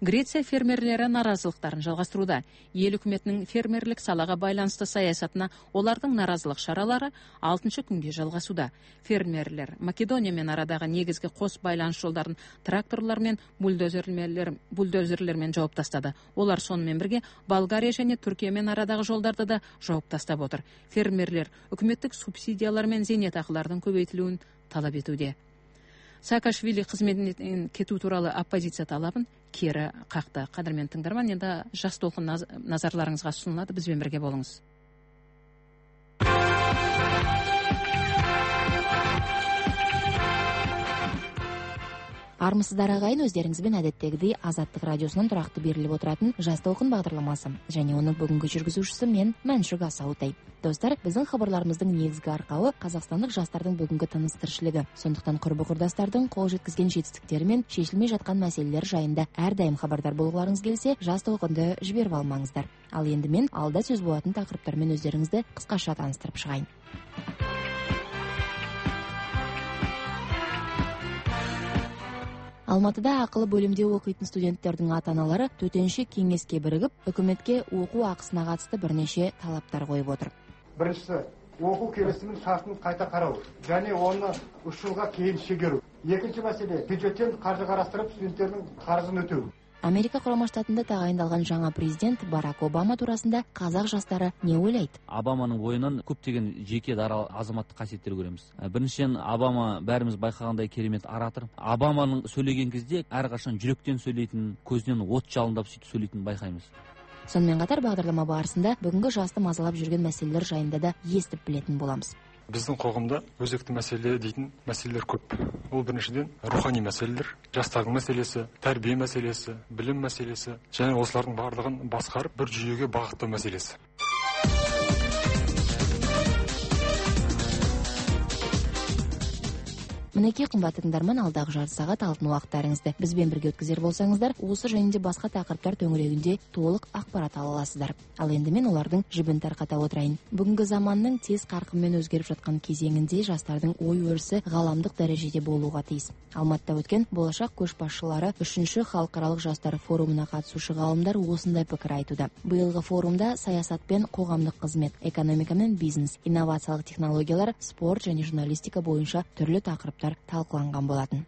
Греция фермерлері наразылықтарын жалғастыруда. Ел үкіметінің фермерлік салаға байланысты саясатына олардың наразылық шаралары алтыншы күнге жалғасуда. Фермерлер Македониямен арадағы негізгі қос байланыс жолдарын тракторлар мен бульдозерлермен жауып тастады. Олар сонымен бірге Болгария және Түркиямен арадағы жолдарды да жауып тастап отыр. Фермерлер үкіметтік субсидиялар мен зейнетақылардың көбейтілуін талап етуде. Саакашвили қызметінен кету туралы оппозиция талабын кері қақты. Қадірмен тыңдарман, енді жас толқын назарларыңызға ұсынылады. Бізбен бірге болыңыз. Армысыздар ағайын, өздеріңізбен әдеттегідей Азаттық радиосының тұрақты беріліп отыратын жас толқын бағдарламасы. Және оның бүгінгі жүргізушісі мен Мәншүк Асаутай. Достар, біздің хабарларымыздың негізгі арқауы қазақстандық жастардың бүгінгі тыныс тіршілігі. Сондықтан құрбы құрдастардың қол жеткізген жетістіктері мен шешілмей жатқан мәселелер жайында әрдайым хабардар болғыларыңыз келсе, жас толқынды жіберіп алмаңыздар. Ал енді мен алда сөз болатын тақырыптармен өздеріңізді қысқаша таныстырып шығайын. Алматыда ақылы бөлімде оқитын студенттердің ата-аналары төтенше кеңеске бірігіп, үкіметке оқу ақысына қатысты бірнеше талаптар қойып отыр. Біріншісі, оқу келісімінің шартын қайта қарау, және оны үш жылға кейін шегеру. Екінші мәселе, бюджеттен қаржы қарастырып, студенттердің қарызын өтеу. Америка құрама штатында тағайындалған жаңа президент Барак Обама турасында қазақ жастары не ойлайды? Обаманың ойынан көптеген жеке дара азаматтық қасиеттер көреміз. Біріншіден, Обама бәріміз байқағандай керемет оратор. Обаманың сөйлеген кезде әрқашан жүректен сөйлейтін, көзінен от жалындап сөйтіп сөйлейтінін байқаймыз. Сонымен қатар бағдарлама барысында бүгінгі жасты мазалап жүрген мәселелер жайында да естіп білетін боламыз. Біздің қоғамда өзекті мәселе дейтін мәселелер көп. Ол біріншіден рухани мәселелер, жастардың мәселесі, тәрбие мәселесі, білім мәселесі, және осылардың барлығын басқарып бір жүйеге бағыттау мәселесі. Мінекей қымбатты тыңдарман, алдағы жарты сағат алтын уақыттарыңызды бізбен бірге өткізер болсаңыздар, осы жайында басқа тақырыптар төңірегінде толық ақпарат ала аласыздар. Ал енді мен олардың жібін тарқата отырайын. Бүгінгі заманның тез қарқынмен өзгеріп жатқан кезеңінде жастардың ой өрісі ғаламдық дәрежеде болуға тиіс. Алматыда өткен болашақ көшбасшылары үшінші халықаралық жастар форумына қатысушы ғалымдар осындай пікір айтуда. Биылғы форумда саясат пен қоғамдық қызмет, экономика мен бизнес, инновациялық технологиялар, спорт және журналистика бойынша түрлі тақырыптар талқыланған болатын.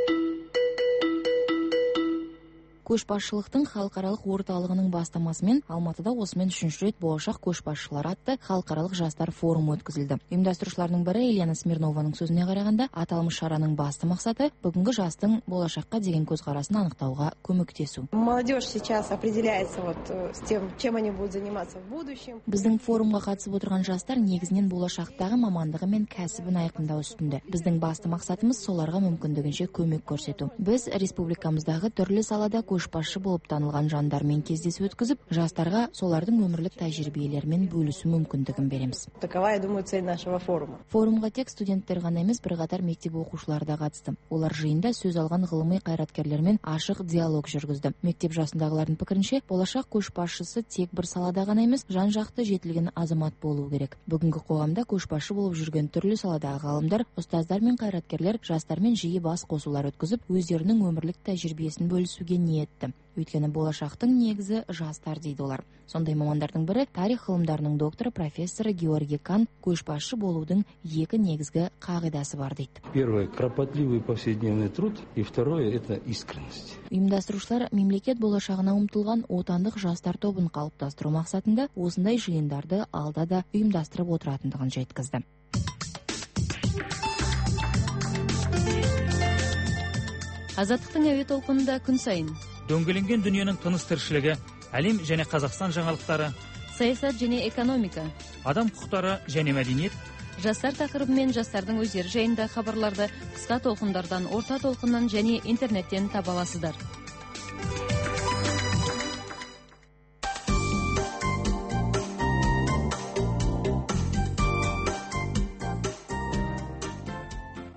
Көшбасшылықтың халықаралық орталығының бастамасымен Алматыда осымен үшінші рет болашақ көшбасшылар атты халықаралық жастар форумы өткізілді. Ұйымдастырушылардың бірі Елена Смирнованың сөзіне қарағанда, аталмыш шараның басты мақсаты бүгінгі жастың болашаққа деген көзқарасын анықтауға көмектесу. Молодежь сейчас определяется вот с тем, чем они будут заниматься в будущем. Біздің форумға қатысып отырған жастар негізінен болашақтағы мамандығы мен кәсібін айқындау үстінде. Біздің басты мақсатымыз соларға мүмкіндігінше көмек көрсету. Біз республикамыздағы түрлі салада көшбасшы болып танылған жандармен кездесу өткізіп, жастарға солардың өмірлік тәжірибелерімен бөлісу мүмкіндігін береміз. Такова, я думаю, цель нашего форума. Форумға тек студенттер ғана емес, бірқатар мектеп оқушылары да қатысты. Олар жиында сөз алған ғылыми қайраткерлермен ашық диалог жүргізді. Мектеп жасындағылардың пікірінше, болашақ көшбасшысы тек бір салада ғана емес, жан-жақты жетілген азамат болу керек. Бүгінгі қоғамда көшбасшы болып жүрген түрлі саладағы ғалымдар, ұстаздар мен қайраткерлер жастармен жиі бас қосулар өткізіп, өздерінің өмірлік тәжірибесін бөлісуге ниет етті. Өйткені болашақтың негізі жастар дейді олар. Сондай мамандардың бірі тарих ғылымдарының докторы профессор Георгий Кан көшбасшы болудың екі негізгі қағидасы бар дейді. Первое — кропотливый повседневный труд, и второе — это искренность. Ұйымдастырушылар мемлекет болашағына ұмтылған отандық жастар тобын қалыптастыру мақсатында осындай жиындарды алда да ұйымдастырып отыратындығын жеткізді. Азаттықтың әуе толқынында күн сайын дөңгеленген дүниенің тыныс тіршілігі, әлем және Қазақстан жаңалықтары, саясат және экономика, адам құқықтары және мәдениет, жастар тақырыбы мен жастардың өздері жайында хабарларды қысқа толқындардан, орта толқыннан және интернеттен таба аласыздар.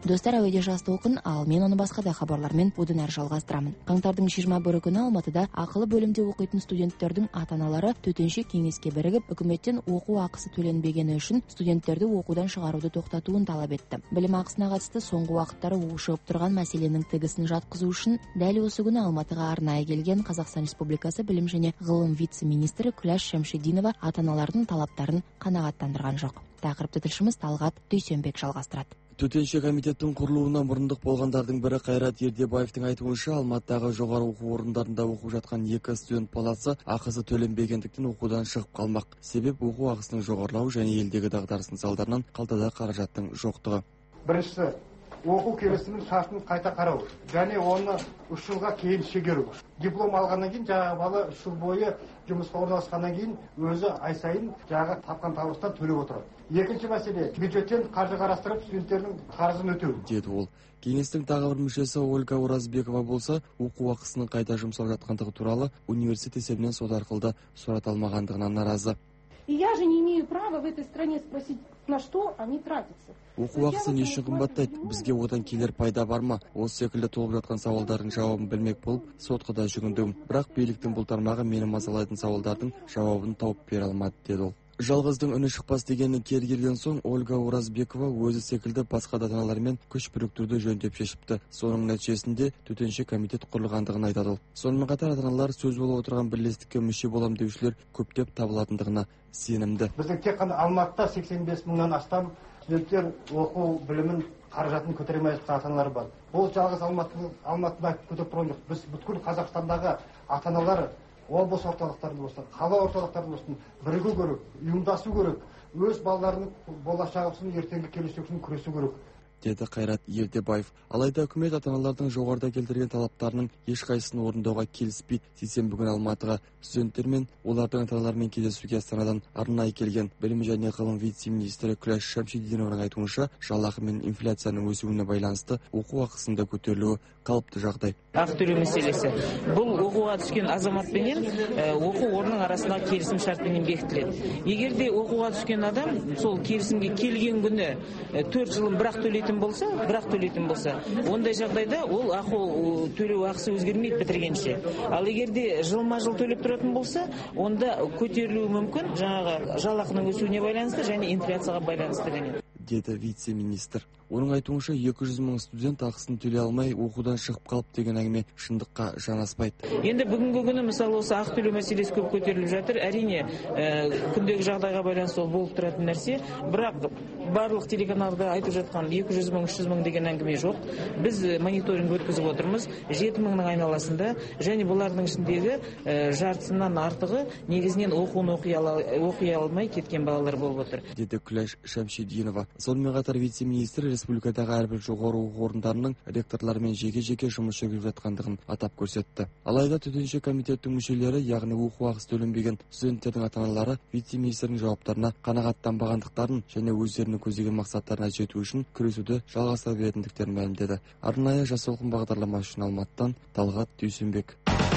Достар, әуеде жас толқын, ал мен оны басқа да хабарлармен одан әрі жалғастырамын. Қаңтардың жиырма бірі күні Алматыда ақылы бөлімде оқитын студенттердің ата-аналары төтенше кеңеске бірігіп, үкіметтен оқу ақысы төленбегені үшін студенттерді оқудан шығаруды тоқтатуын талап етті. Білім ақысына қатысты соңғы уақыттары ушығып тұрған мәселенің тігісін жатқызу үшін дәл осы күні Алматыға арнайы келген Қазақстан Республикасы білім және ғылым вице-министрі Күләш Шәмшидинова ата-аналардың талаптарын қанағаттандырған жоқ. Тақырыпты тілшіміз Талғат Дүйсенбек жалғастырады. Төтенше комитеттің құрылуына мұрындық болғандардың бірі Қайрат Ердебаевтың айтуынша, Алматыдағы жоғары оқу орындарында оқып жатқан екі студент баласы ақысы төленбегендіктен оқудан шығып қалмақ. Себеп оқу ақысының жоғарылауы және елдегі дағдарыстың салдарынан қалтада қаражаттың жоқтығы. Біріншісі, оқу келісімінің шартын қайта қарау және оны үш жылға кейін шегеру. Диплом алғаннан кейін жаңағы бала үш жыл бойы жұмысқа орналасқаннан кейін өзі ай сайын жаңағы тапқан табыстан төлеп отырады. Екінші мәселе, бюджеттен қаржы қарастырып студенттердің қарызын өтеу, деді ол. Кеңестің тағы бір мүшесі Ольга Оразбекова болса, оқу ақысының қайта жұмсалып жатқандығы туралы университет есебінен сот арқылы сұрата алмағандығынан наразы. И я же не имею права в этой стране спросить, на что они тратятся. Оқу ақысы не үшін қымбаттайды? Бізге одан келер пайда бар ма? Осы секілді толып жатқан сауалдардың жауабын білмек болып, сотқа да жүгіндім. Бірақ биліктің бұл тармағы мені мазалайтын сауалдардың жауабын тауып бере алмады, деді ол. Жалғыздың үні шықпас дегенін келген соң Ольга Оразбекова өзі секілді басқа ата-аналармен күш біріктіруді жөндеп шешіпті. Соның нәтижесінде төтенше комитет құрылғандығын айтады ол. Сонымен қатар ата-аналар сөз болып отырған бірлестікке мүше болам деушілер көптеп табылатындығына сенімді. Біздің тек қана Алматыда сексен бес мыңнан астам студенттер оқу білімін қаражатын көтере алмай жатқан ата-аналар бар. Бұл жалғыз Алматыда көтеріп тұрған жоқ. Біз бүткіл Қазақстандағы ата-аналар облыс орталықтарында болсын, қала орталықтарында болсын, бірігу керек, ұйымдасу керек, өз балаларының болашағы үшін ертеңгі келешегі үшін күресу керек, деді Қайрат Ердебаев. Алайда үкімет ата-аналардың жоғарыда келтірген талаптарының ешқайсысын орындауға келіспейді. Сейсенбі күні Алматыға студенттер мен олардың ата-аналарымен кездесуге Астанадан арнайы келген білім және ғылым вице-министрі Күләш Шәмшидинованың айтуынша, жалақы мен инфляцияның өсуіне байланысты оқу ақысында көтерілуі қалыпты жағдай. Ақы төлеу мәселесі. Бұл оқуға түскен азаматпенен оқу орнының арасында келісім шартпенен бекітіледі. Егер де оқуға түскен адам сол келісімге келген күні төрт жылын бірақ төлейтін болса, бірақ төлейтін болса, ондай жағдайда ол ақы төлеу ақысы өзгермейді бітіргенше. Ал егер де жылма-жыл төлеп тұратын болса, онда көтерілуі мүмкін, жаңағы жалақының өсуіне байланысты және инфляцияға байланысты ғана, деді вице-министр. Оның айтуынша екі жүз мың студент ақысын төлей алмай оқудан шығып қалып деген әңгіме шындыққа жанаспайды. Енді бүгінгі күні мысалы осы ақы төлеу мәселесі көп көтеріліп жатыр. Әрине, күндегі жағдайға байланысты ол болып тұратын нәрсе, бірақ барлық телеканалда айтып жатқан екі жүз мың, үш жүз мың деген әңгіме жоқ. Біз мониторинг өткізіп отырмыз. жеті мыңның айналасында және бұлардың ішіндегі жартысынан артығы негізінен оқуын оқи алмай кеткен балалар болып отыр, деді Күләш Шәмшидинова. Сонымен қатар вице-министр республикадағы әрбір жоғары оқу орындарының ректорларымен жеке-жеке жұмыс жүргізіп жатқандығын атап көрсетті. Алайда төтенше комитеттің мүшелері, яғни оқу ақысы төленбеген студенттердің ата-аналары вице-министрдің жауаптарына қанағаттанбағандықтарын және өздерінің көздеген мақсаттарына жету үшін күресуді жалғастыра беретіндіктерін мәлімдеді. Арнайы жас толқын бағдарламасы үшін Алматыдан Талғат Дүйсенбек.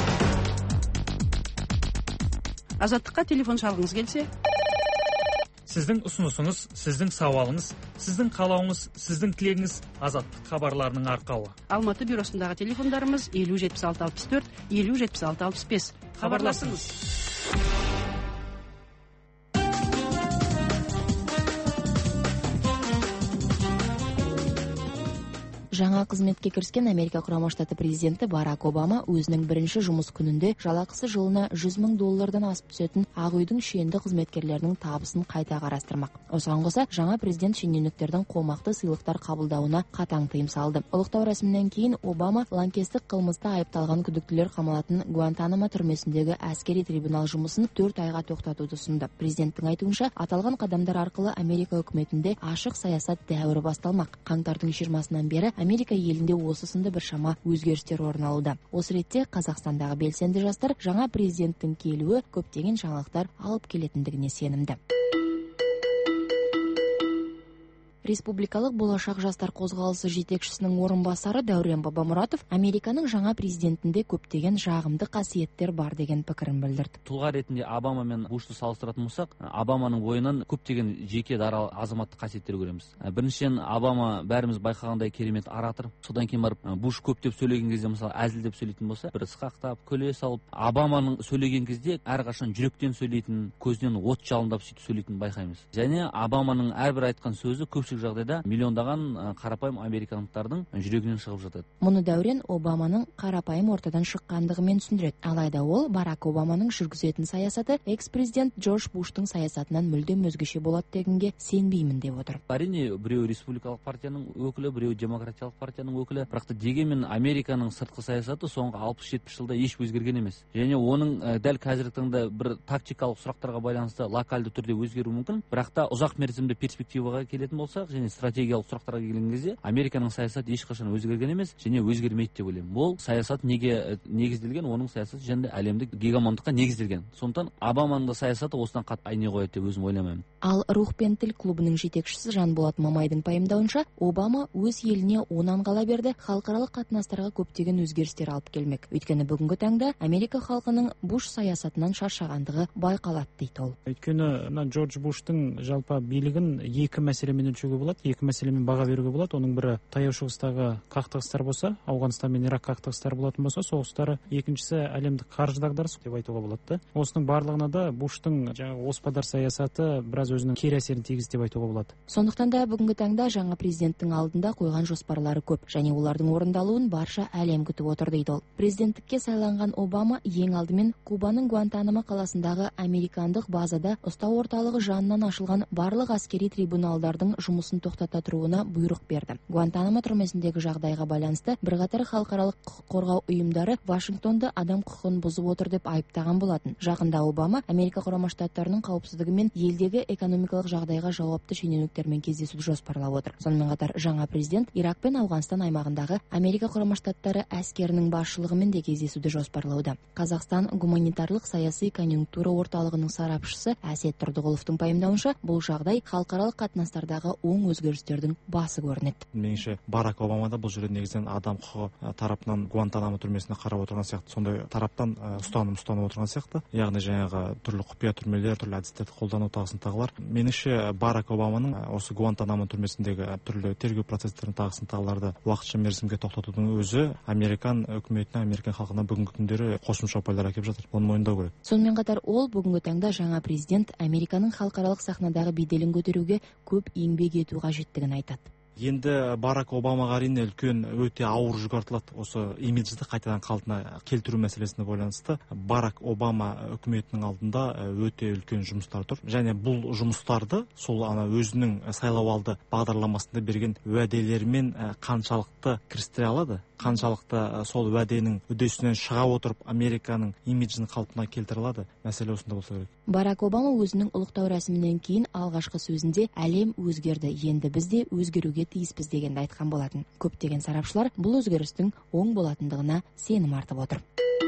Азаттыққа телефон шалғыңыз келсе? Сіздің ұсынысыңыз, сіздің сауалыңыз, сіздің қалауыңыз, сіздің тілегіңіз Азаттық хабарларының арқауы. Алматы бюросындағы телефондарымыз елу жетпіс алты алпыс төрт, елу жетпіс алты алпыс бес. Хабарласыңыз. Жаңа қызметке кіріскен Америка Құрама Штаты президенті Барак Обама өзінің бірінші жұмыс күнінде жалақысы жылына жүз мың доллардан асып түсетін Ақ үйдің шенді қызметкерлерінің табысын қайта қарастырмақ. Осыған қоса, жаңа президент шенеуніктердің қомақты сыйлықтар қабылдауына қатаң тыйым салды. Ұлықтау рәсімінен кейін Обама лаңкестік қылмыста айыпталған күдіктілер қамалатын Гуантанамо түрмесіндегі әскери трибунал жұмысын төрт айға тоқтатуды ұсынды. Президенттің айтуынша, аталған қадамдар арқылы Америка үкіметінде ашық саясат дәуірі басталмақ. Қаңтардың жиырмасынан бері Америка елінде осы сынды біршама өзгерістер орын алуда. Осы ретте Қазақстандағы белсенді жастар жаңа президенттің келуі көптеген жаңалықтар алып келетіндігіне сенімді. Республикалық болашақ жастар қозғалысы жетекшісінің орынбасары Дәурен Бабамұратов Американың жаңа президентінде көптеген жағымды қасиеттер бар деген пікірін білдірді. Тұлға ретінде Обама мен Бушты салыстыратын болсақ, Обаманың бойынан көптеген жеке дара азаматтық қасиеттер көреміз. Біріншіден, Обама бәріміз байқағандай керемет оратор. Содан кейін барып Буш көптеп сөйлеген кезде, мысалы, әзілдеп сөйлейтін болса, бір ысқақтап, күле салып, Обаманың сөйлеген кезде әрқашан жүректен сөйлейтін, көзінен от жалындап сөйтіп сөйлейтінін байқаймыз. Және Обаманың әрбір айтқан сөзі көпшілік жағдайда миллиондаған қарапайым американдықтардың жүрегінен шығып жатады. Мұны Дәурен Обаманың қарапайым ортадан шыққандығымен түсіндіреді. Алайда ол Барак Обаманың жүргізетін саясаты экс-президент Джордж Буштың саясатынан мүлдем өзгеше болады дегенге сенбеймін деп отыр. Әрине, біреу республикалық партияның өкілі, біреу демократиялық партияның өкілі, бірақ та дегенмен Американың сыртқы саясаты соңғы алпыс-жетпіс жылда еш өзгерген емес. Және оның дәл қазіргі таңда бір тактикалық сұрақтарға байланысты локальды түрде өзгеру мүмкін, бірақ та ұзақ мерзімді перспективаға келетін болсақ, және стратегиялық сұрақтарға келген кезде Американың саясаты ешқашан өзгерген емес, және өзгермейді деп ойлаймын. Бұл саясат неге негізделген? Оның саясаты және әлемдік гегемондыққа негізделген. Сондықтан Обаманың да саясаты осыдан қатты айни қояды деп өзім ойламаймын. Ал Рух пен тіл клубының жетекшісі Жанболат Мамайдың пайымдауынша, Обама өз еліне онан қала берді, халықаралық қатынастарға көптеген өзгерістер алып келмек. Өйткені бүгінгі таңда Америка халқының Буш саясатынан шаршағандығы байқалады дейді ол. Өйткені Джордж Буштың жалпы билігін екі мәселемен өлшеуге болады, екі мәселемен баға беруге болады. Оның бірі таяу шығыстағы қақтығыстар болса, Ауғанстан мен Ирак қақтығыстары болатын болса, соғыстары, екіншісі әлемдік қаржы дағдарыс деп айтуға болады. Осының барлығына да Буштың жаңағы оспадар саясаты біраз өзінің кері әсерін тигізді деп айтуға болады. Сондықтан да бүгінгі таңда жаңа президенттің алдында қойған жоспарлары көп, және олардың орындалуын барша әлем күтіп отыр дейді ол. Президенттікке сайланған Обама ең алдымен Кубаның Гуантанамо қаласындағы американдық базада ұстау орталығы жанынан ашылған барлық әскери трибуналдардың жұмысын тоқтата тұруына бұйрық берді. Гуантанамо түрмесіндегі жағдайға байланысты бірқатар халықаралық құқық қорғау ұйымдары Вашингтонды адам құқығын бұзып отыр деп айыптаған болатын. Жақында Обама Америка Құрама Штаттарының қауіпсіздігі мен елдегі экономикалық жағдайға жауапты шенеуніктермен кездесуді жоспарлап отыр. Сонымен қатар жаңа президент Ирак пен Ауғанстан аймағындағы Америка Құрама Штаттары әскерінің басшылығымен де кездесуді жоспарлауда. Қазақстан гуманитарлық саяси конъюнктура орталығының сарапшысы Әсет Тұрдығұловтың пайымдауынша, бұл жағдай халықаралық қатынастардағы оң өзгерістердің басы көрінеді. Меніңше Барак Обама да бұл жерде негізінен адам құқығы тарапынан Гуантанамо түрмесіне қарап отырған сияқты, сондай тараптан ұстаным ұстанып отырған сияқты. Яғни жаңағы түрлі құпия түрмелер, түрлі әдістерді қолдану тағысын тағылар. Меніңше Барак Обаманың осы Гуантанамо түрмесіндегі түрлі тергеу процестерін тағысын тағыларды уақытша мерзімге тоқтатудың өзі Американ үкіметіне, Американ халқына бүгінгі күндері қосымша ұпайлар әкеліп жатыр. Оны мойындау керек. Сонымен қатар ол бүгінгі таңда жаңа президент Американың халықаралық сахнадағы беделін көтеруге көп еңбек ету қажеттігін айтады. Енді Барак Обамаға әрине үлкен өте ауыр жүк артылады. Осы имиджді қайтадан қалпына келтіру мәселесіне байланысты Барак Обама үкіметінің алдында өте үлкен жұмыстар тұр. Және бұл жұмыстарды сол ана өзінің сайлауалды бағдарламасында берген уәделерімен қаншалықты кірістіре алады, қаншалықты сол уәденің үдесінен шыға отырып Американың имиджін қалпына келтіре алады, мәселе осында болса керек. Барак Обама өзінің ұлықтау рәсімінен кейін алғашқы сөзінде әлем өзгерді, енді біз де өзгеруге тиіспіз дегенді айтқан болатын. Көптеген сарапшылар бұл өзгерістің оң болатындығына сенім артып отыр.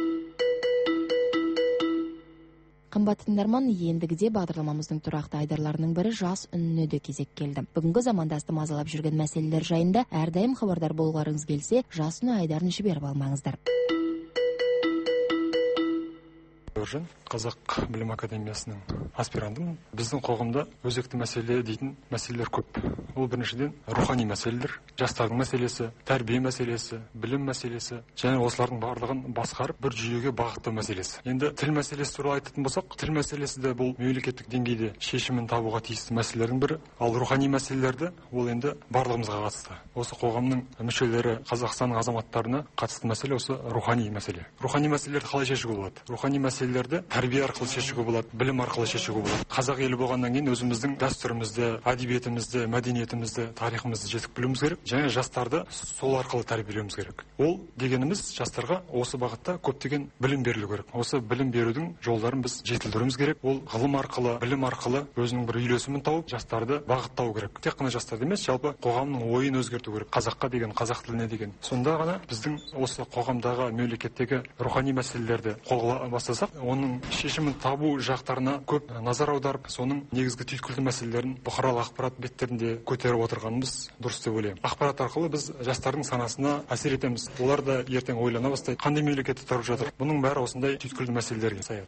Қымбатты тыңдарман, ендігіде бағдарламамыздың тұрақты айдарларының бірі жас үніне де кезек келді. Бүгінгі замандасты мазалап жүрген мәселелер жайында әрдайым хабардар болғыларыңыз келсе, жас үні айдарын жіберіп алмаңыздар. Оржан, Қазақ білім академиясының аспирантымын. Біздің қоғамда өзекті мәселе дейтін мәселелер көп. Ол біріншіден рухани мәселелер, жастардың мәселесі, тәрбие мәселесі, білім мәселесі, және осылардың барлығын басқарып бір жүйеге бағыттау мәселесі. Енді тіл мәселесі туралы айтатын болсақ, тіл мәселесі де бұл мемлекеттік деңгейде шешімін табуға тиісті мәселелердің бірі. Ал рухани мәселелерді ол енді барлығымызға қатысты. Осы қоғамның мүшелері, Қазақстанның азаматтарына қатысты мәселе осы рухани мәселе. Рухани мәселелерді қалай шешуге болады? Рухани мәселелерді тәрбие арқылы шешуге болады, білім арқылы шешуге болады. Қазақ елі болғаннан кейін өзіміздің дәстүрімізді, әдебиетімізді, мәдениетімізді, тарихымызды жетік білуіміз керек, және жастарды сол арқылы тәрбиелеуіміз керек. Ол дегеніміз жастарға осы бағытта көптеген білім берілу керек. Осы білім берудің жолдарын біз жетілдіруіміз керек. Ол ғылым арқылы, білім арқылы өзінің бір үйлесімін тауып, жастарды бағыттау керек. Тек қана жастарды емес, жалпы қоғамның ойын өзгерту керек. Қазаққа деген, қазақ тіліне деген. Сонда ғана біздің осы қоғамдағы, мемлекеттегі рухани мәселелерді қолға бастасақ, оның шешімін табу жақтарына көп назар аударып, соның негізгі түйткілді мәселелерін бұқаралық ақпарат беттерінде көтеріп отырғанымыз дұрыс деп ойлаймын. Ақпарат арқылы біз жастардың санасына әсер етеміз. Олар да ертең ойлана бастайды, қандай мемлекетте тұрып жатыр. Бұның бәрі осындай түйткілді мәселелерге саяды.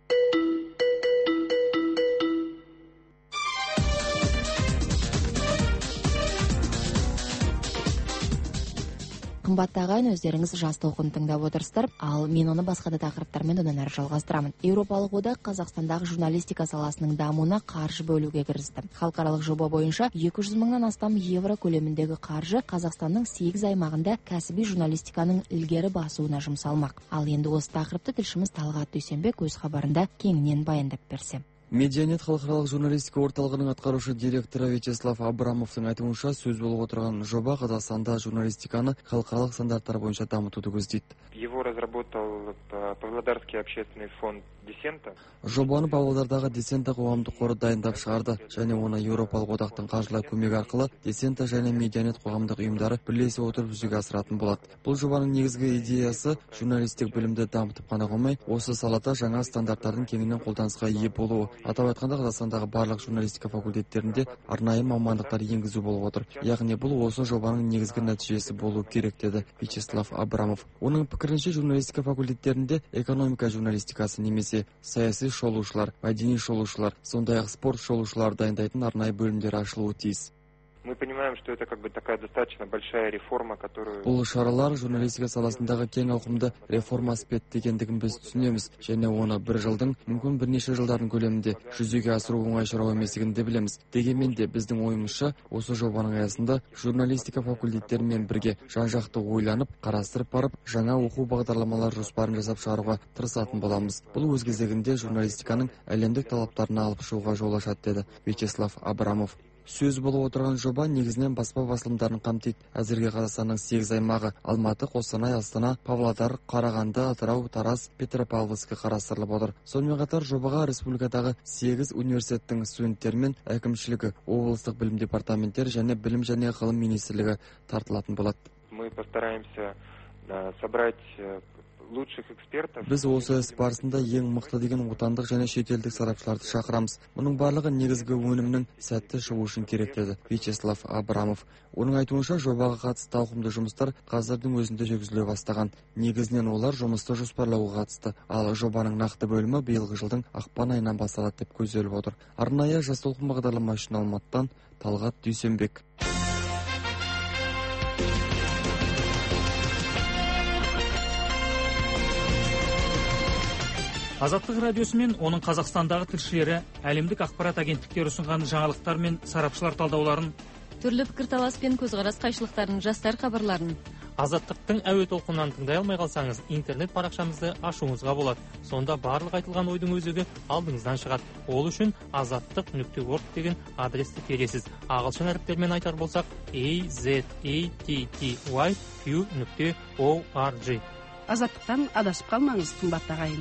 Қымбатты ағайын, өздеріңіз жас толқын тыңдап отырсыздар, ал мен оны басқа да тақырыптармен одан әрі жалғастырамын. Еуропалық одақ Қазақстандағы журналистика саласының дамуына қаржы бөлуге кірісті. Халықаралық жоба бойынша екі жүз мыңнан астам евро көлеміндегі қаржы Қазақстанның сегіз аймағында кәсіби журналистиканың ілгері басуына жұмсалмақ. Ал енді осы тақырыпты тілшіміз Талғат Дүйсенбек өз хабарында кеңінен баяндап берсе. Медианет халықаралық журналистика орталығының атқарушы директоры Вячеслав Абрамовтың айтуынша, сөз болып отырған жоба Қазақстанда журналистиканы халықаралық стандарттар бойынша дамытуды көздейді. Его разработал Павлодарский общественный фонд Десента. Жобаны Павлодардағы Десента қоғамдық қоры дайындап шығарды, және оны Еуропалық одақтың қаржылай көмегі арқылы Десента және Медианет қоғамдық ұйымдары бірлесе отырып жүзеге асыратын болады. Бұл жобаның негізгі идеясы журналистік білімді дамытып қана қоймай, осы салада жаңа стандарттардың кеңінен қолданысқа ие болуы. Атап айтқанда, Қазақстандағы барлық журналистика факультеттерінде арнайы мамандықтар енгізу болып отыр. Яғни бұл осы жобаның негізгі нәтижесі болу керек, деді Вячеслав Абрамов. Оның пікірінше, журналистика факультеттерінде экономика журналистикасы немесе саяси шолушылар, мәдени шолушылар, сондай-ақ спорт шолушылар дайындайтын арнайы бөлімдер ашылуы тиіс. Мы понимаем, что это как бы такая достаточно большая реформа, которую... Бұл шаралар журналистика саласындағы кең ауқымды реформа аспект екендігін біз түсінеміз, және оны бір жылдың, мүмкін бірнеше жылдардың көлемінде жүзеге асыру оңай шаруа еместігін де білеміз. Дегенмен де біздің ойымызша, осы жобаның аясында журналистика факультеттерімен бірге жан-жақты ойланып, қарастырып барып, жаңа оқу бағдарламалар жоспарын жасап шығаруға тырысатын боламыз. Бұл өз кезегінде журналистиканың әлемдік талаптарына алып шығуға жол ашады, деді Вячеслав Абрамов. Сөз болып отырған жоба негізінен баспа басылымдарын қамтиды. Әзірге Қазақстанның сегіз аймағы Алматы, Қостанай, Астана, Павлодар, Қарағанды, Атырау, Тараз, Петропавловскі қарастырылып отыр. Сонымен қатар жобаға республикадағы сегіз университеттің студенттері мен әкімшілігі, облыстық білім департаменттері және білім және ғылым министрлігі тартылатын болады. Мы постараемся собрать лучших экспертов. Біз осы іс барысында ең мықты деген отандық және шетелдік сарапшыларды шақырамыз. Мұның барлығы негізгі өнімнің сәтті шығу үшін керек, деді Вячеслав Абрамов. Оның айтуынша, жобаға қатысты ауқымды жұмыстар қазірдің өзінде жүргізіле бастаған. Негізінен олар жұмысты жоспарлауға қатысты, ал жобаның нақты бөлімі биылғы жылдың ақпан айынан басталады деп көзделіп отыр. Арнайы жас толқын бағдарлама үшін Алматыдан Талғат Дүйсенбек. Азаттық радиосы мен оның Қазақстандағы тілшілері әлемдік ақпарат агенттіктері ұсынған жаңалықтар мен сарапшылар талдауларын, түрлі пікірталас пен көзқарас қайшылықтарын, жастар хабарларын Азаттықтың әуе толқынынан тыңдай алмай қалсаңыз, интернет парақшамызды ашуыңызға болады. Сонда барлық айтылған ойдың өзегі алдыңыздан шығады. Ол үшін азаттық нүкте орг деген адресті тересіз. Ағылшын әріптермен айтар болсақ a z a t t y q нүкте org. Азаттықтан адасып қалмаңыз, қымбатты ағайын.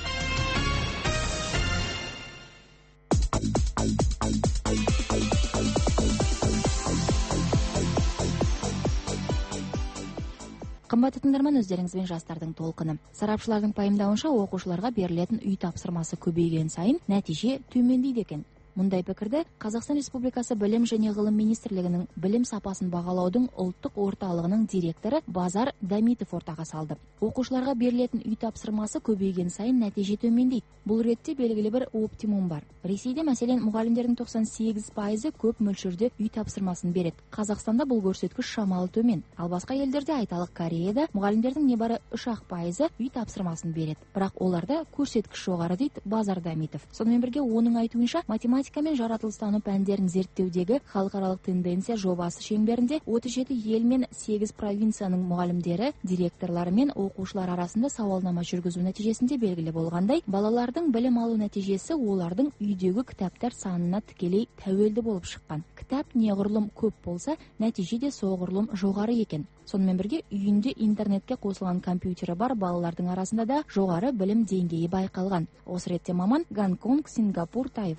Қымбатты тыңдарман, өздеріңізбен жастардың толқыны. Сарапшылардың пайымдауынша, оқушыларға берілетін үй тапсырмасы көбейген сайын нәтиже төмендейді екен. Мұндай пікірді Қазақстан Республикасы білім және ғылым министрлігінің білім сапасын бағалаудың ұлттық орталығының директоры Базар Дамитов ортаға салды. Оқушыларға берілетін үй тапсырмасы көбейген сайын нәтиже төмендейді. Бұл ретте белгілі бір оптимум бар. Ресейде мәселен мұғалімдердің тоқсан сегіз пайызы көп мөлшерде үй тапсырмасын береді. Қазақстанда бұл көрсеткіш шамалы төмен. Ал басқа елдерде, айталық Кореяда, мұғалімдердің небары үш ақ пайызы үй тапсырмасын береді. Бірақ оларда көрсеткіш жоғары, дейді Базар Дамитов. Сонымен бірге оның айтуынша, математика мен жаратылыстану пәндерін зерттеудегі халықаралық тенденция жобасы шеңберінде отыз жеті ел мен сегіз провинцияның мұғалімдері, директорлары мен оқушылар арасында сауалнама жүргізу нәтижесінде белгілі болғандай, балалардың білім алу нәтижесі олардың үйдегі кітаптар санына тікелей тәуелді болып шыққан. Кітап неғұрлым көп болса, нәтиже де соғұрлым жоғары екен. Сонымен бірге үйінде интернетке қосылған компьютері бар балалардың арасында да жоғары білім деңгейі байқалған. Осы ретте маман Гонконг, Сингапур, Тайвань, Жапония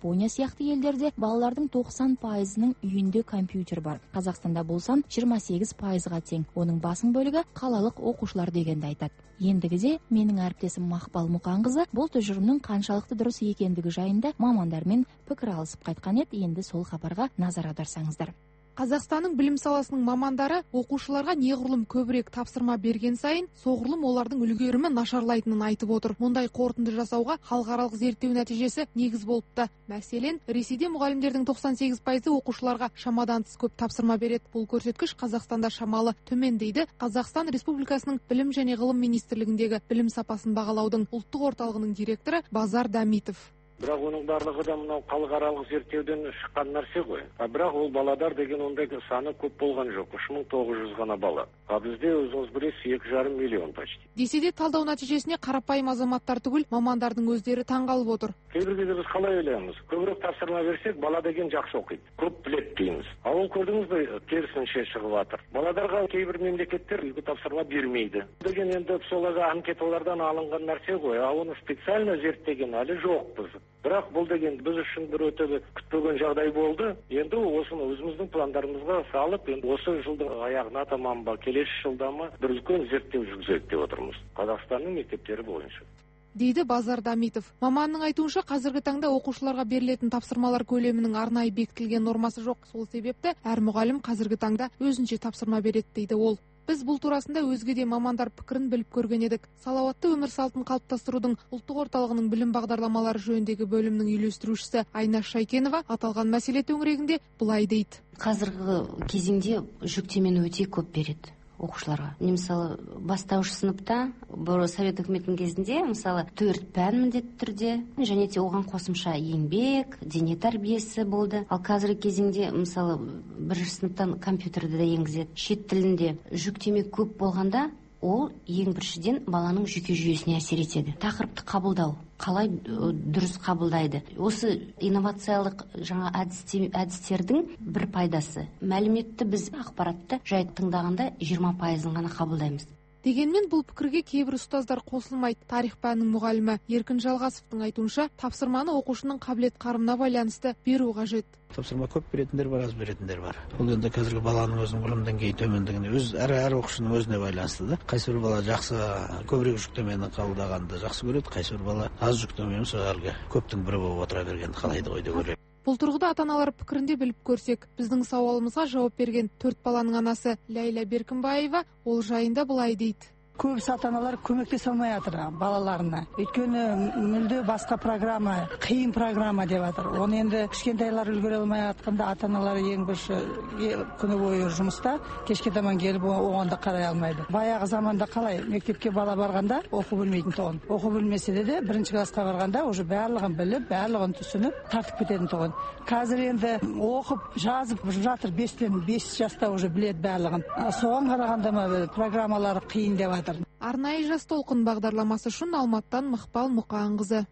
Жапония сияқты елдерде балалардың тоқсан пайызының үйінде компьютер бар. Қазақстанда бұл сан жиырма сегіз пайызға тең. Оның басым бөлігі қалалық оқушылар дегенді айтады. Ендігіде менің әріптесім Мақпал Мұқанқызы бұл тұжырымның қаншалықты дұрыс екендігі жайында мамандармен пікір алысып қайтқан еді. Енді сол хабарға назар аударсаңыздар. Қазақстанның білім саласының мамандары оқушыларға неғұрлым көбірек тапсырма берген сайын, соғұрлым олардың үлгерімі нашарлайтынын айтып отыр. Мұндай қорытынды жасауға халықаралық зерттеу нәтижесі негіз болыпты. Мәселен, Ресейде мұғалімдердің тоқсан сегіз пайызы оқушыларға шамадан тыс көп тапсырма береді. Бұл көрсеткіш Қазақстанда шамалы төмен дейді Қазақстан Республикасының білім және ғылым министрлігіндегі білім сапасын бағалаудың ұлттық орталығының директоры Базар Дамитов. Бірақ оның барлығы да мынау халықаралық зерттеуден шыққан нәрсе ғой. А бірақ ол баладар деген ондай саны көп болған жоқ. үш мың тоғыз жүз ғана бала. А бізде өзіңіз білесіз екі жарым миллион почти. Десе де талдау нәтижесіне қарапайым азаматтар түгіл, мамандардың өздері таңғалып отыр. Кейбір кезде біз қалай ойлаймыз? Көбірек тапсырма берсек, бала деген жақсы оқиды. Көп біледі дейміз. А ол көрдіңіз бе, керісінше шығып жатыр. Баладарға кейбір мемлекеттер үйге тапсырма бермейді. Деген енді соларға анкеталардан алынған нәрсе ғой. А оны специально зерттеген әлі жоқ біз. Бірақ бұл деген біз үшін бір өте күтпеген жағдай болды. Енді осыны өзіміздің пландарымызға салып, енді осы жылдың аяғына таман ба, келесі жылда ма бір үлкен зерттеу жүргізеді деп отырмыз. Қазақстанның мектептері бойынша. Дейді Базар Дамитов. Маманның айтуынша, қазіргі таңда оқушыларға берілетін тапсырмалар көлемінің арнайы бекітілген нормасы жоқ. Сол себепті әр мұғалім қазіргі таңда өзінше тапсырма береді дейді ол. Біз бұл турасында өзге де мамандар пікірін біліп көрген едік. Салауатты өмір салтын қалыптастырудың ұлттық орталығының білім бағдарламалары жөніндегі бөлімнің үйлестірушісі Айнаш Шайкенова аталған мәселе төңірегінде былай дейді. Қазіргі кезеңде жүктемені өте көп береді оқушыларға. Мысалы, бастауыш сыныпта бұл совет үкіметінің кезінде, мысалы, төрт пән міндетті түрде, және де оған қосымша еңбек, дене тәрбиесі болды. Ал қазіргі кезеңде, мысалы, бірінші сыныптан компьютерді де енгізеді. Шет тілінде жүктеме көп болғанда, ол ең біріншіден баланың жүйке жүйесіне әсер етеді. Тақырыпты қабылдау, қалай дұрыс қабылдайды. Осы инновациялық жаңа әдістердің бір пайдасы. Мәліметті біз ақпаратты жай тыңдағанда жиырма пайызын ғана қабылдаймыз. Дегенмен бұл пікірге кейбір ұстаздар қосылмайды. Тарих пәнінің мұғалімі Еркін Жалғасовтың айтуынша, тапсырманы оқушының қабілет қарымына байланысты беру қажет. Тапсырма көп беретіндер бар, аз беретіндер бар. Бұл енді қазіргі баланың өзінің білім деңгейі төмендігіне, өз әр әр оқушының өзіне байланысты да. Қайсы бір бала жақсы көбірек жүктемені қабылдағанды жақсы көреді, қайсы бір бала аз жүктемені сол әлгі көптің бірі болып отыра бергенді қалайды ғой деп ойлаймын. Бұл тұрғыда ата-аналар пікірінде біліп көрсек, біздің сауалымызға жауап берген төрт баланың анасы Ләйла Беркінбаева ол жайында былай дейді. Көбісі ата-аналар көмектесе алмай жатыр балаларына. Өйткені мүлде басқа программа, қиын программа деп жатыр. Оны енді кішкентайлар үлгере алмай жатқанда ата-аналар ең бірінші күні бойы жұмыста, кешке таман келіп оғанда қарай алмайды. Баяғы заманда қалай мектепке бала барғанда оқу білмейтін тұғын. Оқу білмесе де бірінші классқа барғанда уже барлығын біліп, барлығын түсініп тартып кететін тұғын. Қазір енді оқып, жазып жатыр, бестен бес жаста уже біледі барлығын. Соған қарағанда ма программалары қиын деп жатыр. Арнайы жас толқын бағдарламасы үшін Алматтан Мақпал Мұқанқызы.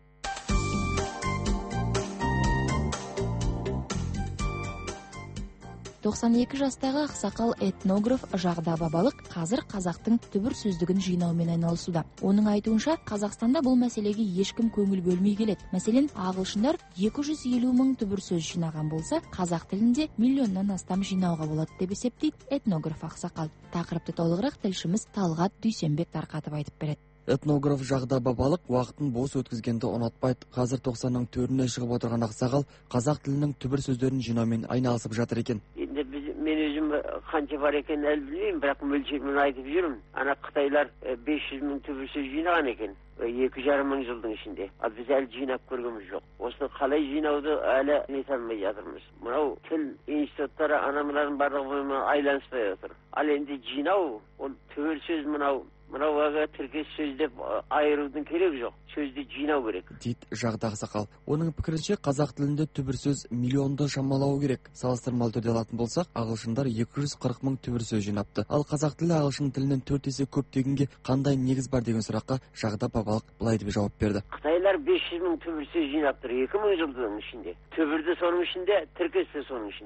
тоқсан екі жастағы ақсақал этнограф Жағда Бабалық қазір қазақтың түбір сөздігін жинаумен айналысуда. Оның айтуынша, Қазақстанда бұл мәселеге ешкім көңіл бөлмей келеді. Мәселен, ағылшындар екі жүз елу мың түбір сөз жинаған болса, қазақ тілінде миллионнан астам жинауға болады деп есептейді этнограф ақсақал. Тақырыпты толығырақ тілшіміз Талғат Дүйсенбек тарқатып айтып береді. Этнограф Жағда Бабалық уақытын бос өткізгенді ұнатпайды. Қазір тоқсанның төріне шығып отырған ақсақал қазақ тілінің түбір сөздерін жинаумен айналысып жатыр екен. Енді мен өзім қанша бар екен әлі білмеймін, бірақ мөлшермен айтып жүрмін. Ана Қытайлар бес жүз мың түбір сөз жинаған екен, екі жарым мың жылдың ішінде. Ал біз әлі жинап көргеніміз жоқ. Осыны қалай жинауды әлі нете алмай жатырмыз. Мынау тіл институттары анамылардың барлығы айланыспай отыр. Ал енді жинау, ол түбір сөз мынау Мынауға тіркес сөз деп айырудың керек жоқ. Сөзді жинау керек. Дейді Жағда ақсақал. Оның пікірінше қазақ тілінде түбір сөз миллионды шамалау керек. Салыстырмалы түрде алатын болсақ, ағылшындар екі жүз қырық мың түбір сөз жинапты. Ал қазақ тілі ағылшын тілінен төрт есе көп дегенге қандай негіз бар деген сұраққа Жағда Бабалық былай деп жауап берді. Қытайлар бес жүз мың түбір сөз жинап тұр екі мың жылдың ішінде. Түбірді соның ішінде, тіркесті соның ішінде.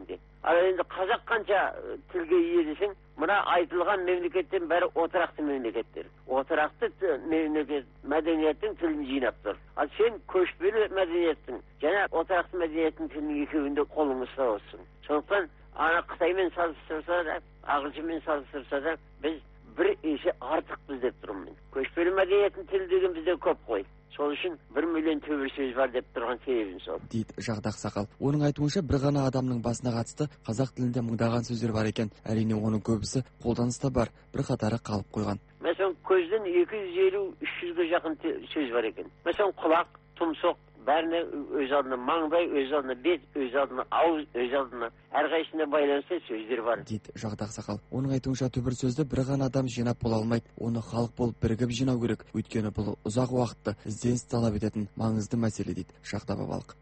ал енді қазақ қанша тілге ие десең, мына айтылған мемлекеттен бәрі отырақты мемлекеттер. Отырақты мемлекет мәдениеттің тілін жинап тұр. Ал сен көшпелі мәдениеттің және отырақты мәдениеттің тілінің екеуінде қолыңыз ұстап отырсың. Сондықтан ана Қытаймен салыстырса да, ағылшынмен салыстырса да, біз бір есе артықпыз деп тұрмын. Көшпелі мәдениеттің тілі деген бізде көп қой. Сол үшін бір миллион төбір сөз бар деп тұрған себебім сол. Дейді Жағда Ақсақал. Оның айтуынша бір ғана адамның басына қатысты қазақ тілінде мыңдаған сөздер бар екен. Әрине оның көбісі қолданыста бар, бір қатары қалып қойған. Мәселен, көзден екі жүз елу үш жүзге жақын сөз бар екен. Мәселен, құлақ, тұмсық, бәріне өз алдына маңдай, өз алдына бет, өз алдына ауыз, өз алдына әрқайсысына байланысты сөздер бар. Дейді Жағда Ақсақал. Оның айтуынша түбір сөзді бір ғана адам жинап бола алмайды. Оны халық болып бірігіп жинау керек. Өйткені бұл ұзақ уақытты ізденіс талап ететін маңызды мәселе, дейді Жағда Бабалық.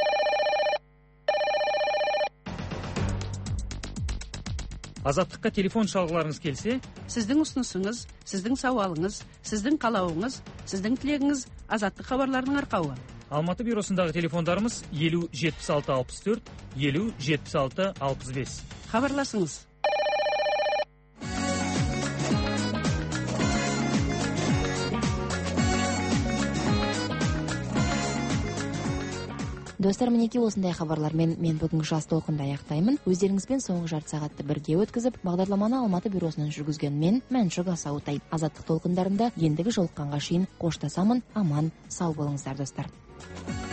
Азаттыққа телефон шалғыларыңыз келсе, сіздің ұсынысыңыз, сіздің сауалыңыз, сіздің қалауыңыз, сіздің тілегіңіз Азаттық хабарларының арқауы. Алматы бюросындағы телефондарымыз елу жетпіс алты алпыс төрт, елу жетпіс алты алпыс бес. Хабарласыңыз. Достар, мінеки осындай хабарлармен мен бүгінгі жас толқынды аяқтаймын. Өздеріңізбен соңғы жарты сағатты бірге өткізіп, бағдарламаны Алматы бюросынан жүргізген мен Мәншүк Асауытай. Азаттық толқындарында ендігі жолыққанға шейін қоштасамын. Аман, сау болыңыздар достар.